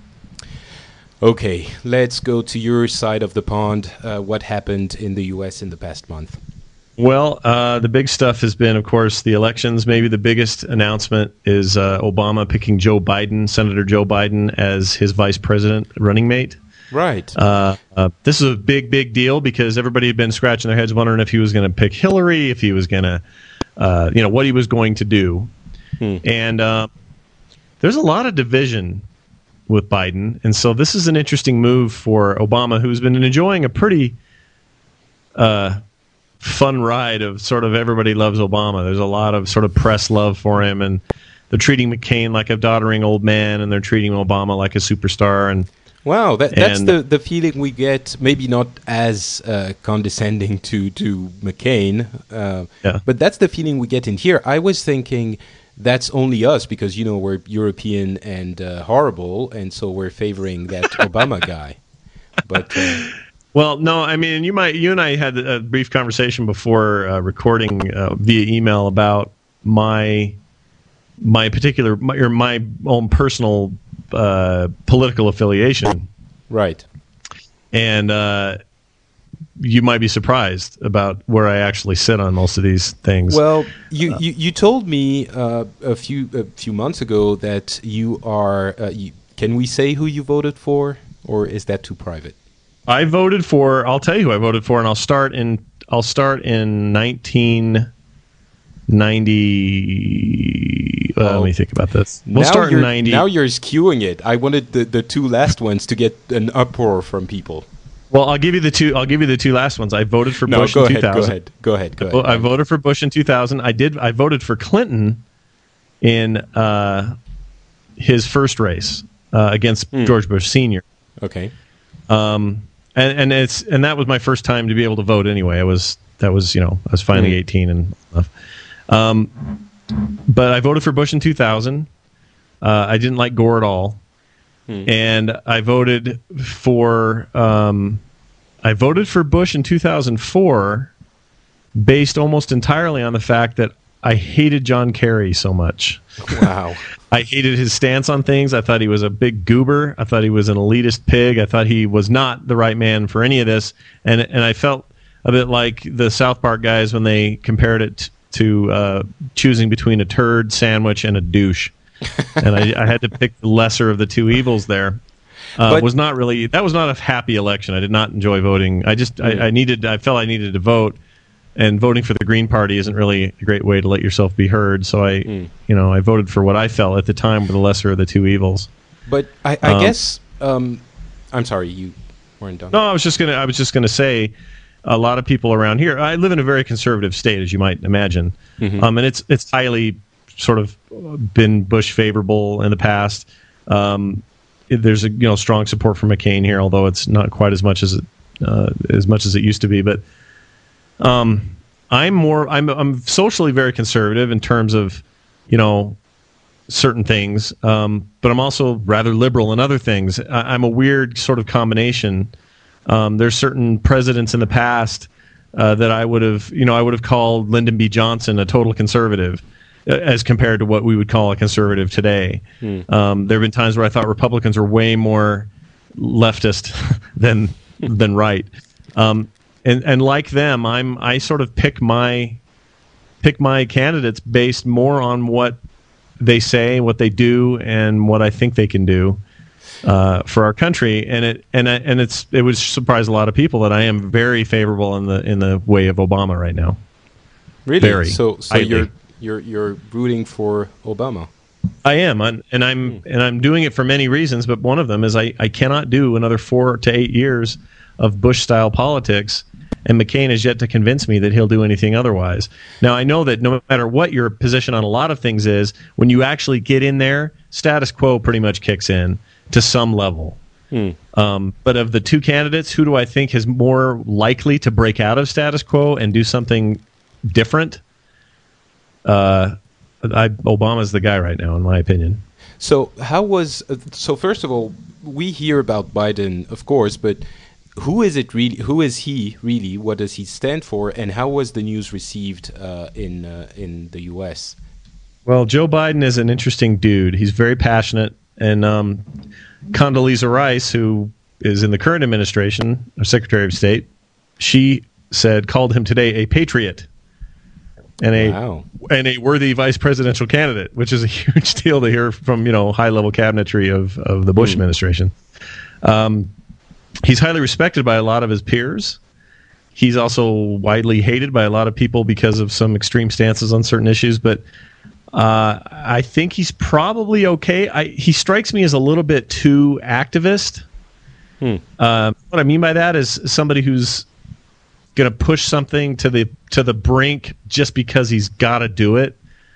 Okay, let's go to your side of the pond. What happened in the U.S. in the past month? Well, the big stuff has been, of course, the elections. Maybe the biggest announcement is Obama picking Senator Joe Biden, as his vice president running mate. Right. This is a big deal because everybody had been scratching their heads wondering if he was going to pick Hillary, if he was going to, what he was going to do. And there's a lot of division with Biden. And so this is an interesting move for Obama, who's been enjoying a pretty fun ride of sort of everybody loves Obama. There's a lot of sort of press love for him, and they're treating McCain like a doddering old man, and they're treating Obama like a superstar. And Wow, that's the feeling we get. Maybe not as condescending to McCain, but that's the feeling we get in here. I was thinking that's only us because we're European and horrible, and so we're favoring that Obama guy. But well, no, I mean, you and I had a brief conversation before recording via email about my own personal political affiliation. Right. And you might be surprised about where I actually sit on most of these things. Well, you told me a few months ago that you are. Can we say who you voted for, or is that too private? I voted for. I'll tell you who I voted for, and I'll start in 1990. Let me think about this. We'll start in 90. Now you're skewing it. I wanted the two last ones to get an uproar from people. Well, I'll give you the two last ones. I voted for Bush in 2000. Go ahead. I voted for Bush in 2000. I voted for Clinton in his first race against George Bush Sr. Okay. And that was my first time to be able to vote anyway. I was finally 18 and stuff. But I voted for Bush in 2000. I didn't like Gore at all. And I voted for Bush in 2004 based almost entirely on the fact that I hated John Kerry so much. Wow. I hated his stance on things. I thought he was a big goober. I thought he was an elitist pig. I thought he was not the right man for any of this. And I felt a bit like the South Park guys when they compared it to choosing between a turd sandwich and a douche. And I had to pick the lesser of the two evils there. That was not a happy election. I did not enjoy voting. I felt I needed to vote, and voting for the Green Party isn't really a great way to let yourself be heard. So I voted for what I felt at the time were the lesser of the two evils. But I guess I'm sorry, you weren't done. No, I was just gonna say, a lot of people around here. I live in a very conservative state, as you might imagine, and it's highly sort of been Bush favorable in the past. There's a strong support for McCain here, although it's not quite as much as it used to be. But I'm socially very conservative in terms of certain things, but I'm also rather liberal in other things. I'm a weird sort of combination. There's certain presidents in the past that I would have called Lyndon B. Johnson a total conservative, as compared to what we would call a conservative today. There have been times where I thought Republicans were way more leftist than right, and like them, I sort of pick my candidates based more on what they say, what they do, and what I think they can do for our country. And it would surprise a lot of people that I am very favorable in the way of Obama right now. Really? Very. So you're rooting for Obama. I am, and I'm doing it for many reasons, but one of them is I cannot do another 4 to 8 years of Bush-style politics, and McCain has yet to convince me that he'll do anything otherwise. Now, I know that no matter what your position on a lot of things is, when you actually get in there, status quo pretty much kicks in to some level. But of the two candidates, who do I think is more likely to break out of status quo and do something different? Obama's the guy right now, in my opinion. So first of all, we hear about Biden, of course, but who is he really? What does he stand for? And how was the news received in the U.S.? Well, Joe Biden is an interesting dude. He's very passionate, and Condoleezza Rice, who is in the current administration, Secretary of State, she called him today a patriot. And a worthy vice presidential candidate, which is a huge deal to hear from high level cabinetry of the Bush administration. He's highly respected by a lot of his peers. He's also widely hated by a lot of people because of some extreme stances on certain issues. But I think he's probably okay. He strikes me as a little bit too activist. What I mean by that is somebody who's going to push something to the brink just because he's got to do it.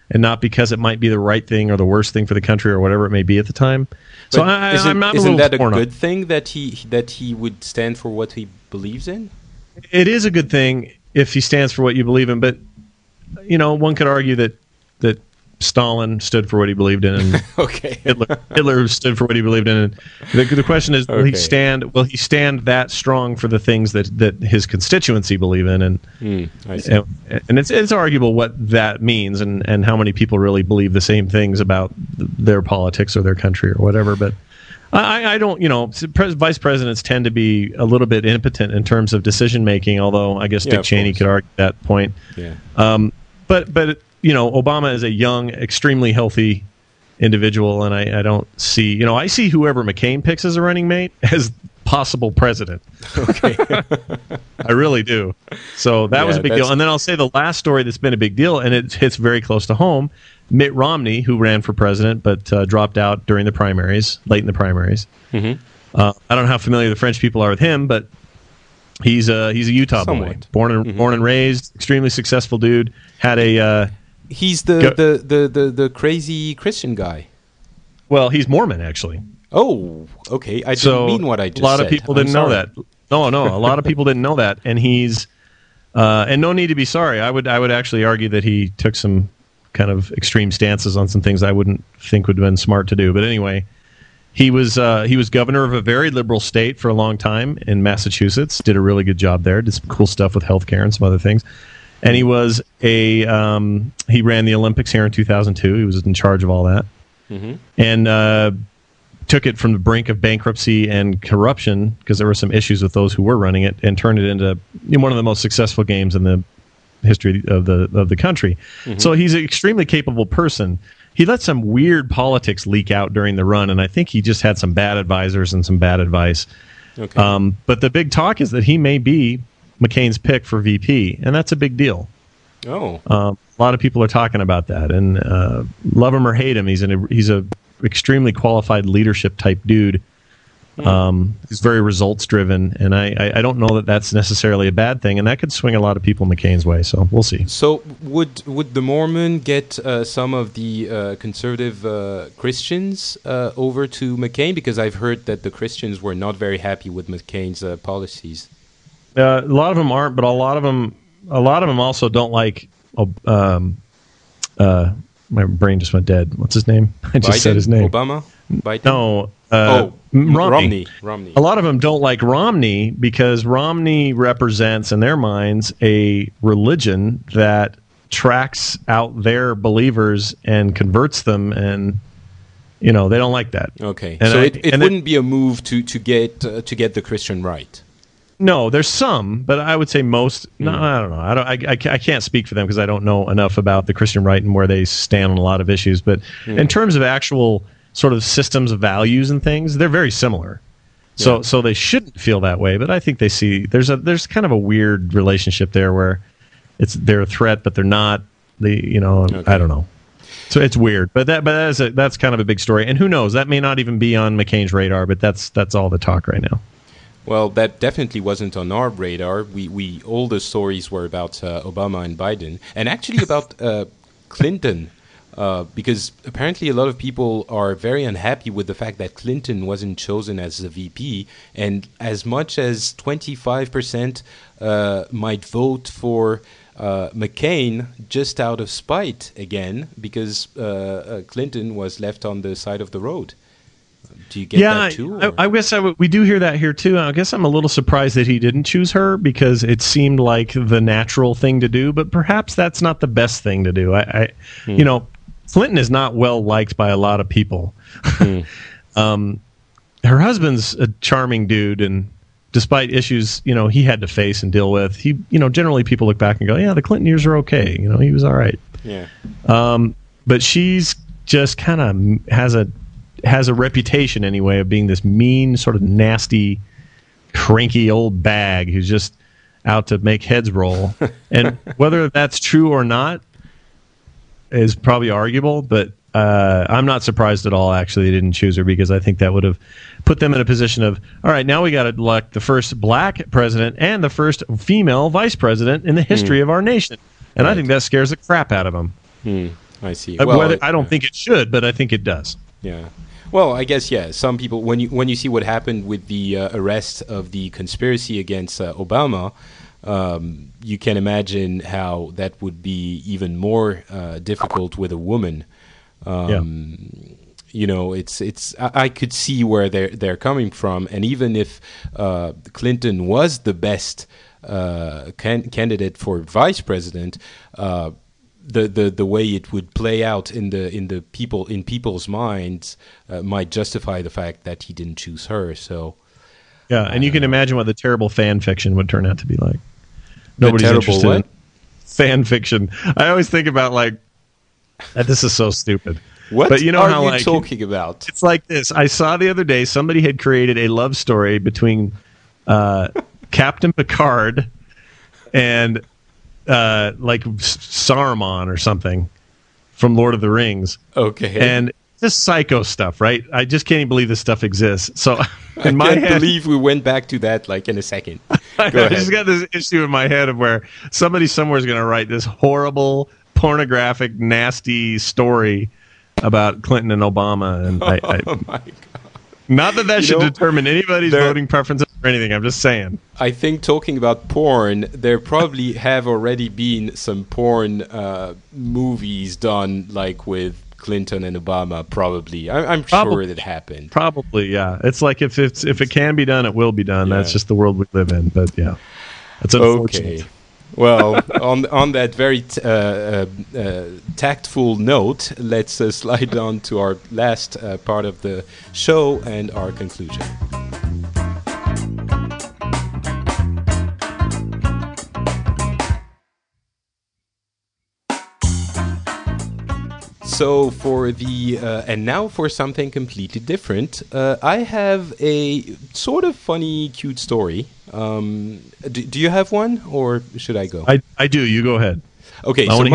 and not because it might be the right thing or the worst thing for the country or whatever it may be at the time. So I'm isn't that a good thing that he would stand for what he believes in? It is a good thing if he stands for what you believe in, but one could argue that Stalin stood for what he believed in, and okay. Hitler stood for what he believed in. And the question is, will he stand that strong for the things that his constituency believe in? And I see. And it's arguable what that means, and how many people really believe the same things about their politics or their country or whatever. But I don't, vice presidents tend to be a little bit impotent in terms of decision making. Although I guess Dick Cheney could argue that point. Yeah. But Obama is a young, extremely healthy individual, and I don't see, I see whoever McCain picks as a running mate as possible president. Okay. I really do. So that was a big deal. And then I'll say the last story that's been a big deal, and it hits very close to home. Mitt Romney, who ran for president but dropped out during the primaries, late in the primaries. Mm-hmm. I don't know how familiar the French people are with him, but he's a Utah boy, born and raised, extremely successful dude. Had a he's the crazy Christian guy. Well, he's Mormon actually. Oh, okay. I didn't mean what I just said. A lot of people didn't know that. No, a lot of people didn't know that, and he's and no need to be sorry. I would actually argue that he took some kind of extreme stances on some things I wouldn't think would have been smart to do. But anyway, he was governor of a very liberal state for a long time in Massachusetts. Did a really good job there. Did some cool stuff with healthcare and some other things. And he was he ran the Olympics here in 2002. He was in charge of all that, and took it from the brink of bankruptcy and corruption because there were some issues with those who were running it, and turned it into one of the most successful games in the history of the country. So he's an extremely capable person. He let some weird politics leak out during the run, and I think he just had some bad advisors and some bad advice. Okay. But the big talk is that he may be McCain's pick for VP, and that's a big deal. Oh, a lot of people are talking about that, and love him or hate him, he's a extremely qualified leadership type dude. He's very results driven, and I don't know that that's necessarily a bad thing, and that could swing a lot of people McCain's way. So we'll see. So would the Mormon get some of the conservative Christians over to McCain? Because I've heard that the Christians were not very happy with McCain's policies. A lot of them aren't, but a lot of them also don't like. My brain just went dead. What's his name? I just said his name. Obama? Biden? No. Romney. A lot of them don't like Romney because Romney represents, in their minds, a religion that tracks out their believers and converts them, and they don't like that. Okay, and so it wouldn't be a move to get the Christian right. No, there's some, but I would say most. No, I don't know. I can't speak for them because I don't know enough about the Christian right and where they stand on a lot of issues. But in terms of actual sort of systems of values and things, they're very similar. So they shouldn't feel that way. But I think they see there's kind of a weird relationship there where they're a threat, but they're not. I don't know. So it's weird. But that's kind of a big story. And who knows? That may not even be on McCain's radar. But that's all the talk right now. Well, that definitely wasn't on our radar. We all the stories were about Obama and Biden, and actually about Clinton, because apparently a lot of people are very unhappy with the fact that Clinton wasn't chosen as the VP, and as much as 25% might vote for McCain just out of spite again, because Clinton was left on the side of the road. Do you get that too? I guess we do hear that here too. I guess I'm a little surprised that he didn't choose her because it seemed like the natural thing to do, but perhaps that's not the best thing to do. Clinton is not well liked by a lot of people. Her husband's a charming dude, and despite issues, he had to face and deal with, generally people look back and go, yeah, the Clinton years are okay. He was all right. Yeah. But she's just kind of has a reputation anyway of being this mean, sort of nasty, cranky old bag who's just out to make heads roll. And whether that's true or not is probably arguable, but I'm not surprised at all, actually, they didn't choose her, because I think that would have put them in a position of, all right, now we got to elect the first black president and the first female vice president in the history of our nation. And I think that scares the crap out of them. I see. Well, I don't think it should, but I think it does. Yeah. Well, I guess some people when you see what happened with the arrest of the conspiracy against Obama, you can imagine how that would be even more difficult with a woman. You know, it's I could see where they're coming from, and even if Clinton was the best candidate for vice president, the way it would play out in people's minds might justify the fact that he didn't choose her. So and you can imagine what the terrible fan fiction would turn out to be like. Nobody's interested in fan fiction. I always think about this is so stupid. What but you know are how, you talking about? It's like this. I saw the other day somebody had created a love story between Captain Picard and Saruman or something from Lord of the Rings. Okay. And just psycho stuff, right? I just can't even believe this stuff exists. So in I can't believe we went back to that in a second. I just got this issue in my head of where somebody somewhere is going to write this horrible, pornographic, nasty story about Clinton and Obama. And oh my God. Not that should determine anybody's voting preferences or anything. I'm just saying. I think talking about porn, there probably have already been some porn movies done with Clinton and Obama. Probably, I'm sure it happened. Probably, yeah. It's like if it can be done, it will be done. Yeah. That's just the world we live in. But yeah, it's unfortunate. Okay. Well, on that very tactful note, let's slide on to our last part of the show and our conclusion. So for and now for something completely different, I have a sort of funny, cute story. Do you have one, or should I go? I do. You go ahead. Okay, so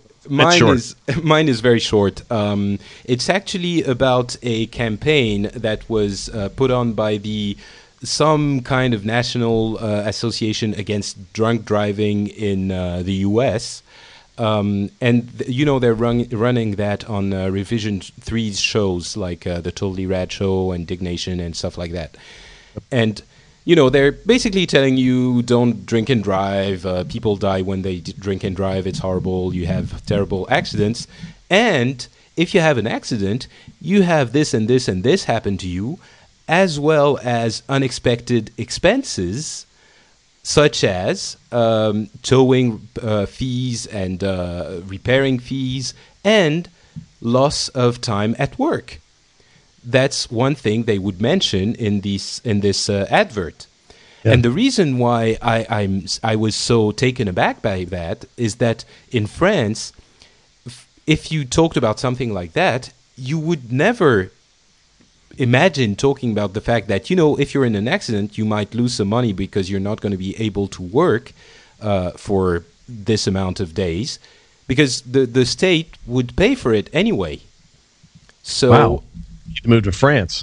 mine is very short. It's actually about a campaign that was put on by some kind of national association against drunk driving in the U.S., and they're running that on Revision 3's shows like the Totally Rad Show and Dignation and stuff like that. And they're basically telling you don't drink and drive. People die when they drink and drive. It's horrible. You have terrible accidents. And if you have an accident, you have this and this and this happen to you, as well as unexpected expenses, such as towing fees and repairing fees and loss of time at work. That's one thing they would mention in this advert. Yeah. And the reason why I was so taken aback by that is that in France, if you talked about something like that, you would never imagine talking about the fact that, if you're in an accident, you might lose some money because you're not going to be able to work for this amount of days, because the state would pay for it anyway. So, wow. You moved to France.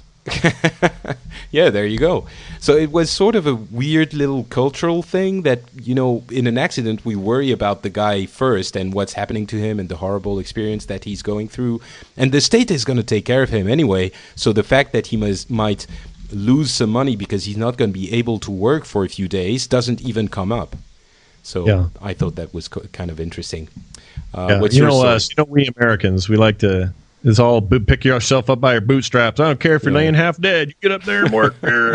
Yeah, there you go. So it was sort of a weird little cultural thing that, in an accident, we worry about the guy first and what's happening to him and the horrible experience that he's going through. And the state is going to take care of him anyway. So the fact that he might lose some money because he's not going to be able to work for a few days doesn't even come up. So yeah. I thought that was kind of interesting. What's your us, we Americans, we like to... It's all pick yourself up by your bootstraps. I don't care if you're laying half dead. You get up there and work.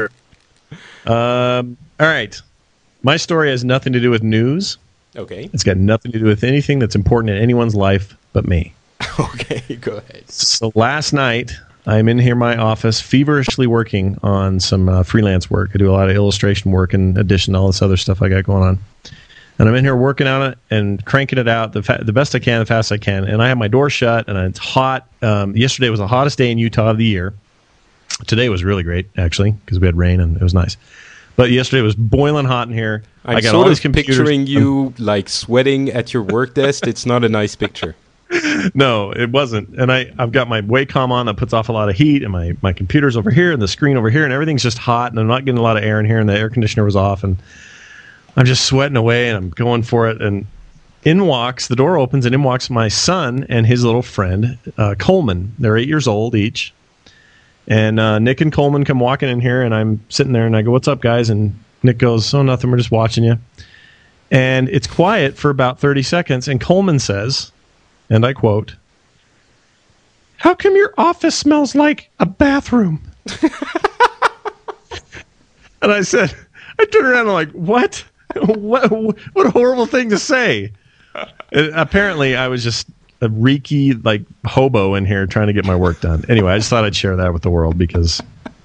All right. My story has nothing to do with news. Okay. It's got nothing to do with anything that's important in anyone's life but me. Okay, go ahead. So last night, I'm in here in my office feverishly working on some freelance work. I do a lot of illustration work in addition to all this other stuff I got going on. And I'm in here working on it and cranking it out the best I can, the fast I can. And I have my door shut, and it's hot. Yesterday was the hottest day in Utah of the year. Today was really great, actually, because we had rain and it was nice. But yesterday was boiling hot in here. I got all these computers. Picturing you sweating at your work desk. It's not a nice picture. No, it wasn't. And I've got my Wacom on that puts off a lot of heat, and my computer's over here and the screen over here, and everything's just hot, and I'm not getting a lot of air in here, and the air conditioner was off, and I'm just sweating away, and I'm going for it, and the door opens, and in walks my son and his little friend, Coleman. They're 8 years old each. And Nick and Coleman come walking in here, and I'm sitting there, and I go, "What's up, guys?" And Nick goes, "Oh, nothing, we're just watching you." And it's quiet for about 30 seconds, and Coleman says, and I quote, "How come your office smells like a bathroom?" And I turned around and I'm like, what? What a horrible thing to say. Apparently, I was just a reeky, like, hobo in here trying to get my work done. Anyway, I just thought I'd share that with the world because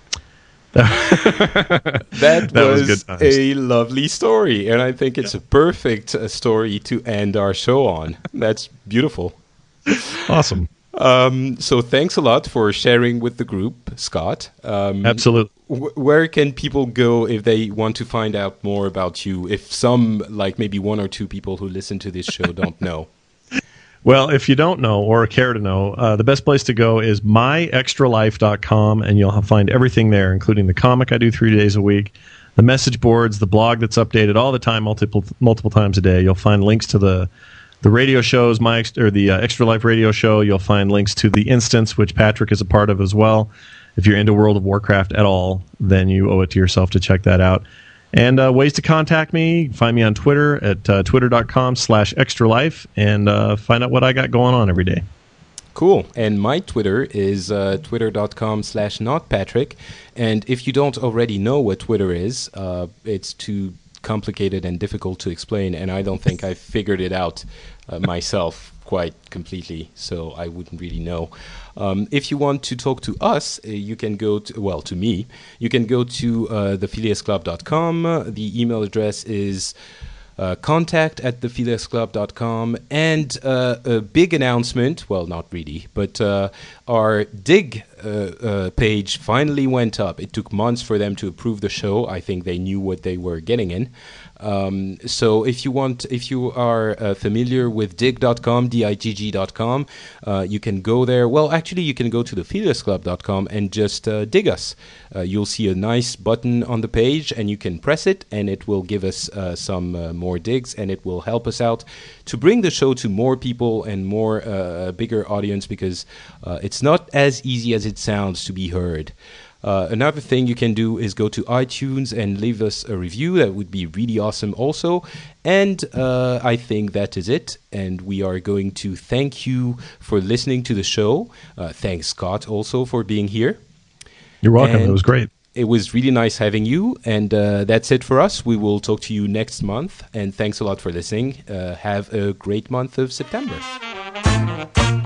that was good times. A lovely story, and I think it's a perfect story to end our show on. That's beautiful. Awesome. So thanks a lot for sharing with the group, Scott. Absolutely. Where can people go if they want to find out more about you, if some, like maybe one or two people who listen to this show don't know? Well, if you don't know or care to know, the best place to go is myextralife.com, and you'll find everything there, including the comic I do 3 days a week, the message boards, the blog that's updated all the time, multiple times a day. You'll find links to the radio shows, the Extra Life radio show. You'll find links to the Instance, which Patrick is a part of as well. If you're into World of Warcraft at all, then you owe it to yourself to check that out. And ways to contact me, find me on Twitter at twitter.com/extralife, and find out what I got going on every day. Cool. And my Twitter is twitter.com/notpatrick. And if you don't already know what Twitter is, it's too complicated and difficult to explain, and I don't think I've figured it out myself quite completely, so I wouldn't really know. If you want to talk to us, you can go to me. You can go to thephileasclub.com. The email address is contact@thephileasclub.com, and a big announcement, well, not really, but our Dig page finally went up. It took months for them to approve the show. I think they knew what they were getting in. So if you are familiar with dig.com, digg.com, you can go there. Well, actually, you can go to thephileasclub.com and just dig us. You'll see a nice button on the page, and you can press it, and it will give us some more digs, and it will help us out to bring the show to more people and more bigger audience, because it's not as easy as it sounds to be heard. Another thing you can do is go to iTunes and leave us a review. That would be really awesome also. And I think that is it. And we are going to thank you for listening to the show. Thanks, Scott, also for being here. You're welcome. It was great. It was really nice having you. And that's it for us. We will talk to you next month. And thanks a lot for listening. Have a great month of September.